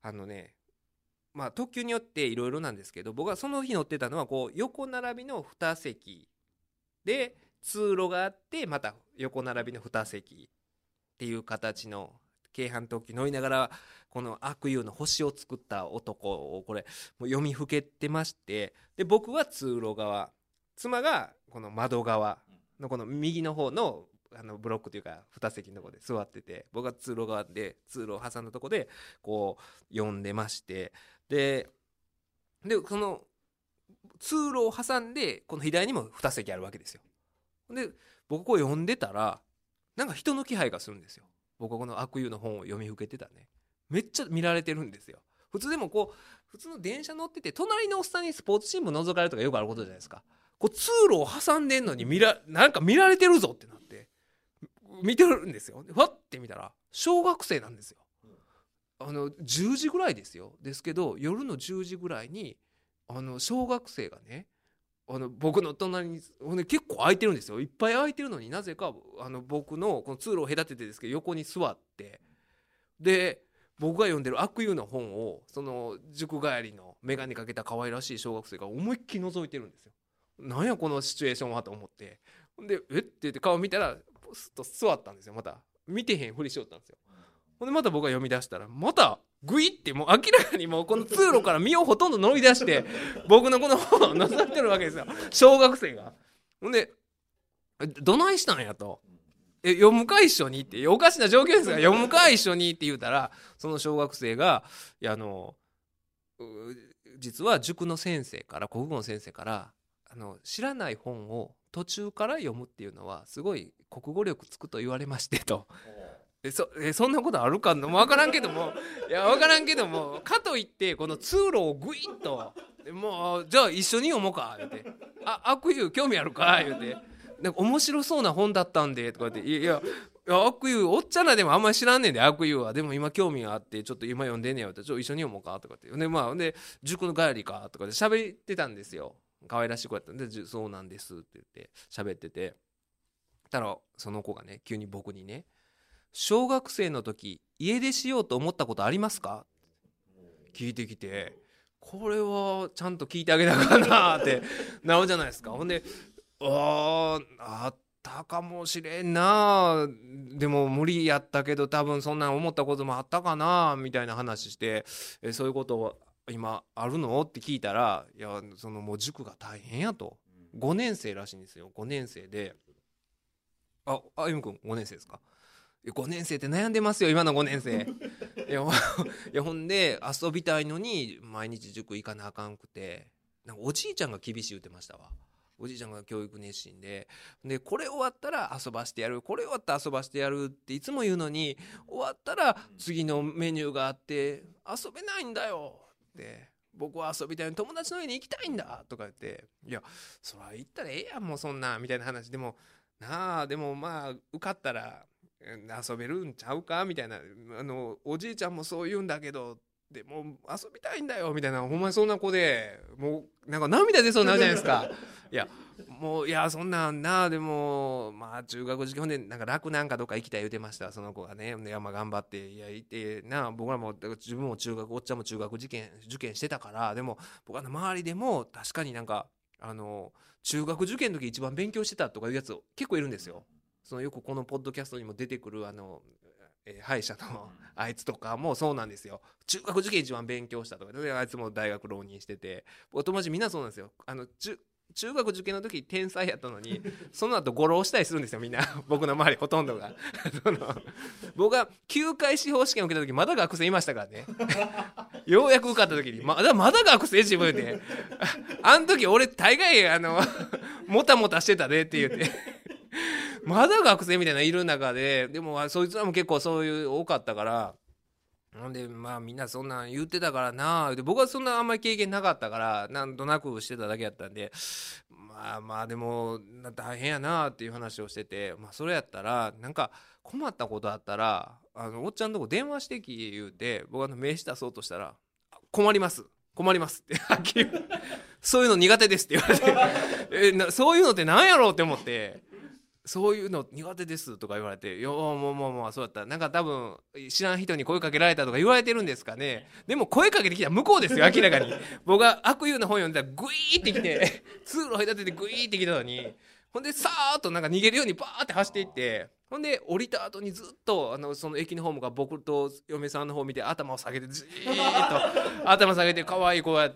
特急によっていろいろなんですけど、僕はその日乗ってたのはこう横並びの2席で通路があって、また横並びの2席っていう形の京阪特急乗りながら、この悪友の星を作った男をこれもう読みふけてまして、で僕は通路側、妻がこの窓側のこの右の方のブロックというか2席のところで座ってて、僕は通路側で通路を挟んだところでこう読んでまして、でこの通路を挟んでこの左にも2席あるわけですよ。で僕こう読んでたらなんか人の気配がするんですよ。僕はこの悪友の本を読みふけてたね、めっちゃ見られてるんですよ。普通でも普通の電車乗ってて隣のおっさんにスポーツ新聞覗かれるとかよくあることじゃないですか。通路を挟んでんのになんか見られてるぞってなって見てるんですよ。ふわって見たら小学生なんですよ。10時ぐらいですけど、夜の10時ぐらいに小学生がね僕の隣に結構空いてるんですよ。いっぱい空いてるのになぜか僕のこの通路を隔ててですけど横に座って、で僕が読んでる悪友の本をその塾帰りの眼鏡かけた可愛らしい小学生が思いっきり覗いてるんですよ。なんやこのシチュエーションはと思って、 でって言って顔見たらポスッと座ったんですよ。また見てへんふりしよったんですよ。ほんでまた僕が読み出したらまたグイってもう明らかにもうこの通路から身をほとんど乗り出して僕のこの本を覗いてるわけですよ、小学生が。ほんでどないしたんやと。読むか一緒にって、おかしな状況ですが読むか一緒にって言うたら、その小学生が実は塾の先生から、国語の先生から知らない本を途中から読むっていうのはすごい国語力つくと言われましてと。そんなことあるかの分からんけども、分からんけども、かといってこの通路をグイッともうじゃあ一緒に読もうか言うて、悪友興味あるか言うて、なんか面白そうな本だったんでとか言って、いや悪友おっちゃんらでもあんまり知らんねんで、悪友は。でも今興味があってちょっと今読んでんねやって、一緒に読もうかとかって。で塾の帰りかとかで喋ってたんですよ。可愛らしい子やったんで、そうなんですって言って喋ってて、たらその子がね急に僕にね、小学生の時家出しようと思ったことありますか聞いてきて、これはちゃんと聞いてあげたかなってなるじゃないですか。ほんであったかもしれんな、でも無理やったけど多分そんなん思ったこともあったかなみたいな話して、そういうこと今あるのって聞いたら、いやそのもう塾が大変やと。5年生らしいんですよ。5年生で、あゆむくん5年生ですか。5年生って悩んでますよ今の5年生。いやほんで遊びたいのに毎日塾行かなあかんくて、なんかおじいちゃんが厳しい言ってましたわ。おじいちゃんが教育熱心で、これ終わったら遊ばしてやる、これ終わったら遊ばしてやるっていつも言うのに、終わったら次のメニューがあって遊べないんだよって、僕は遊びたいのに友達の家に行きたいんだとか言って、いやそら行ったらええやんもうそんなみたいな話でもなあ、でもまあ受かったら遊べるんちゃうかみたいな、おじいちゃんもそう言うんだけどでも遊びたいんだよみたいな、ほんまにそんな子でもうなんか涙出そうになるじゃないですか。いやもういやそんなんな、でもまあ中学受験でなんか楽なんかどっか行きたい言うてましたその子がね。でまあ頑張って、いやいてな、僕らも自分も中学、おっちゃんも中学受験してたから、でも僕は周りでも確かになんか中学受験の時一番勉強してたとかいうやつ結構いるんですよ。そのよくこのポッドキャストにも出てくる歯医者のあいつとかもそうなんですよ。中学受験一番勉強したとかで、あいつも大学浪人してて、お友達みんなそうなんですよ。中学受験の時天才やったのにその後語呂したりするんですよみんな。僕の周りほとんどが僕が9回司法試験を受けた時まだ学生いましたからね。ようやく受かった時にまだ学生自分であん時俺大概もたもたしてたでって言ってまだ学生みたいないる中で、でもそいつらも結構そういう多かったから、なんでまあみんなそんなん言ってたからな。で僕はそんなあんまり経験なかったからなんとなくしてただけやったんで、まあでも大変やなっていう話をしてて、まあそれやったらなんか困ったことあったらおっちゃんのとこ電話してき言うて、僕名刺出そうとしたら困りますってはっきりそういうの苦手ですって言われてそういうのって何やろうって思って、そういうの苦手ですとか言われて、いやもうそうだったらなんか多分知らん人に声かけられたとか言われてるんですかね。でも声かけてきた向こうですよ明らかに。僕が悪友の本読んだらグイーってきて通路隔ててグイーってきたのに、ほんでさーっとなんか逃げるようにバーって走っていって、ほんで降りた後にずっとその駅のホームが僕と嫁さんの方を見て頭を下げてじーっと頭下げて可愛い子やって、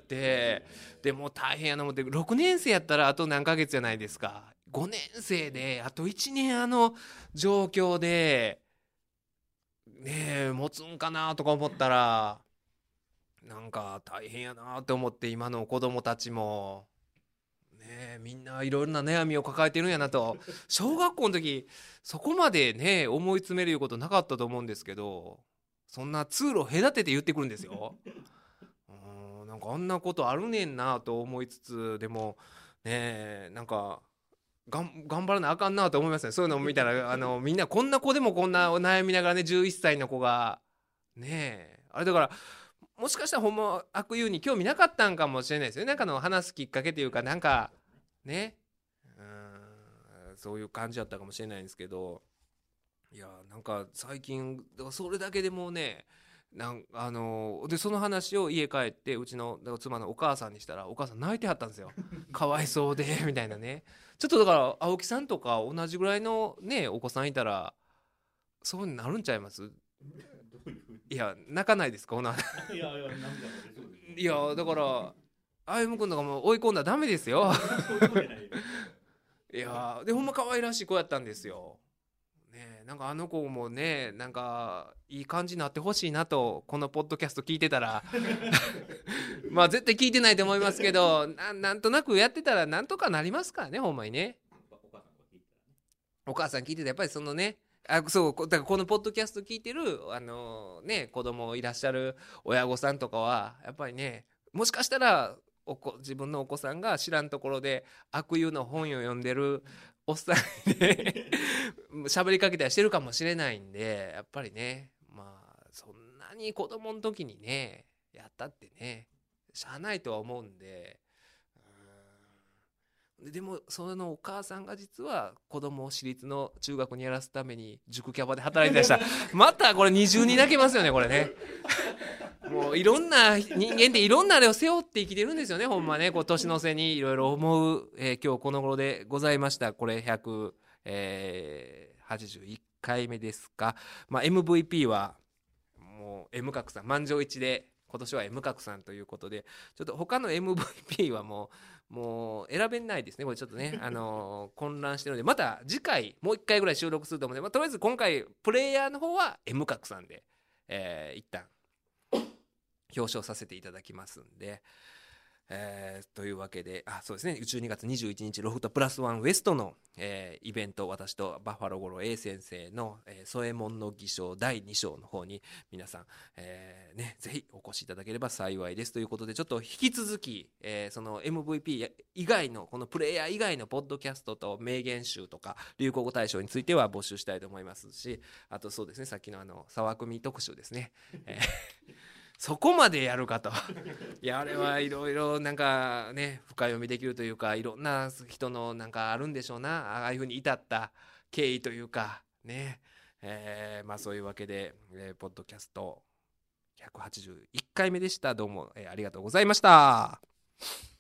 でもう大変やな思って、6年生やったらあと何ヶ月じゃないですか。5年生であと1年状況でねえ持つんかなとか思ったらなんか大変やなって思って、今の子供たちもねえみんないろいろな悩みを抱えてるんやなと。小学校の時そこまでね思い詰めることなかったと思うんですけど、そんな通路隔てて言ってくるんですよ。なんかあんなことあるねんなと思いつつ、でもねえなんか頑張らなあかんなと思いますね。そういうのを見たらみんなこんな子でもこんな悩みながらね、11歳の子がねえあれだから、もしかしたらほんま悪友に興味なかったんかもしれないですよね。なんか話すきっかけというかなんかね、そういう感じだったかもしれないんですけど、いやなんか最近それだけでもうねでその話を家帰ってうちの妻のお母さんにしたら、お母さん泣いてはったんですよ。かわいそうでみたいなね。ちょっとだから青木さんとか同じぐらいのねお子さんいたらそうになるんちゃいます？いや泣かないですか？ いやいや、なんかいやだから歩夢君とかも追い込んだらダメですよ。いやでほんま可愛らしい子やったんですよ。ね、なんかあの子もねなんかいい感じになってほしいなと、このポッドキャスト聞いてたらまあ絶対聞いてないと思いますけど、なんとなくやってたらなんとかなりますからね、ほんまにね。お母さん聞いてたらやっぱりそのね、そうだからこのポッドキャスト聞いてる子供いらっしゃる親御さんとかはやっぱりね、もしかしたら自分のお子さんが知らんところで悪友の本を読んでるおっさんで喋りかけたりしてるかもしれないんで、やっぱりね、まあそんなに子供の時にねやったってねしゃあないとは思うんで、でもそのお母さんが実は子供を私立の中学にやらすために塾キャバで働いてたまたこれ二重に泣けますよねこれね。もういろんな人間っていろんなあれを背負って生きてるんですよね、ほんまね。こう年の瀬にいろいろ思う、今日この頃でございました。これ181回目ですか。まあ、MVP はもう M 角さん、満場一致で今年は M 角さんということで、ちょっと他の MVP はもう選べないですね。これちょっとね、混乱してるので、また次回もう一回ぐらい収録すると思うので、まあ、とりあえず今回プレイヤーの方は M 角さんで、一旦表彰させていただきますんで、というわけで、そうですね、12月21日ロフトプラスワンウエストの、イベント、私とバッファロー五郎 A 先生の添右衛門の偽証第2章の方に皆さん、ぜひお越しいただければ幸いですということで、ちょっと引き続き、その MVP 以外のこのプレイヤー以外のポッドキャストと名言集とか流行語大賞については募集したいと思いますし、あとそうですね、さっきの沢組特集ですね、そこまでやるかといやあれはいろいろなんかね深読みできるというか、いろんな人のなんかあるんでしょうな、ああいうふうに至った経緯というかね、まあそういうわけで、ポッドキャスト181回目でした。どうも、ありがとうございました。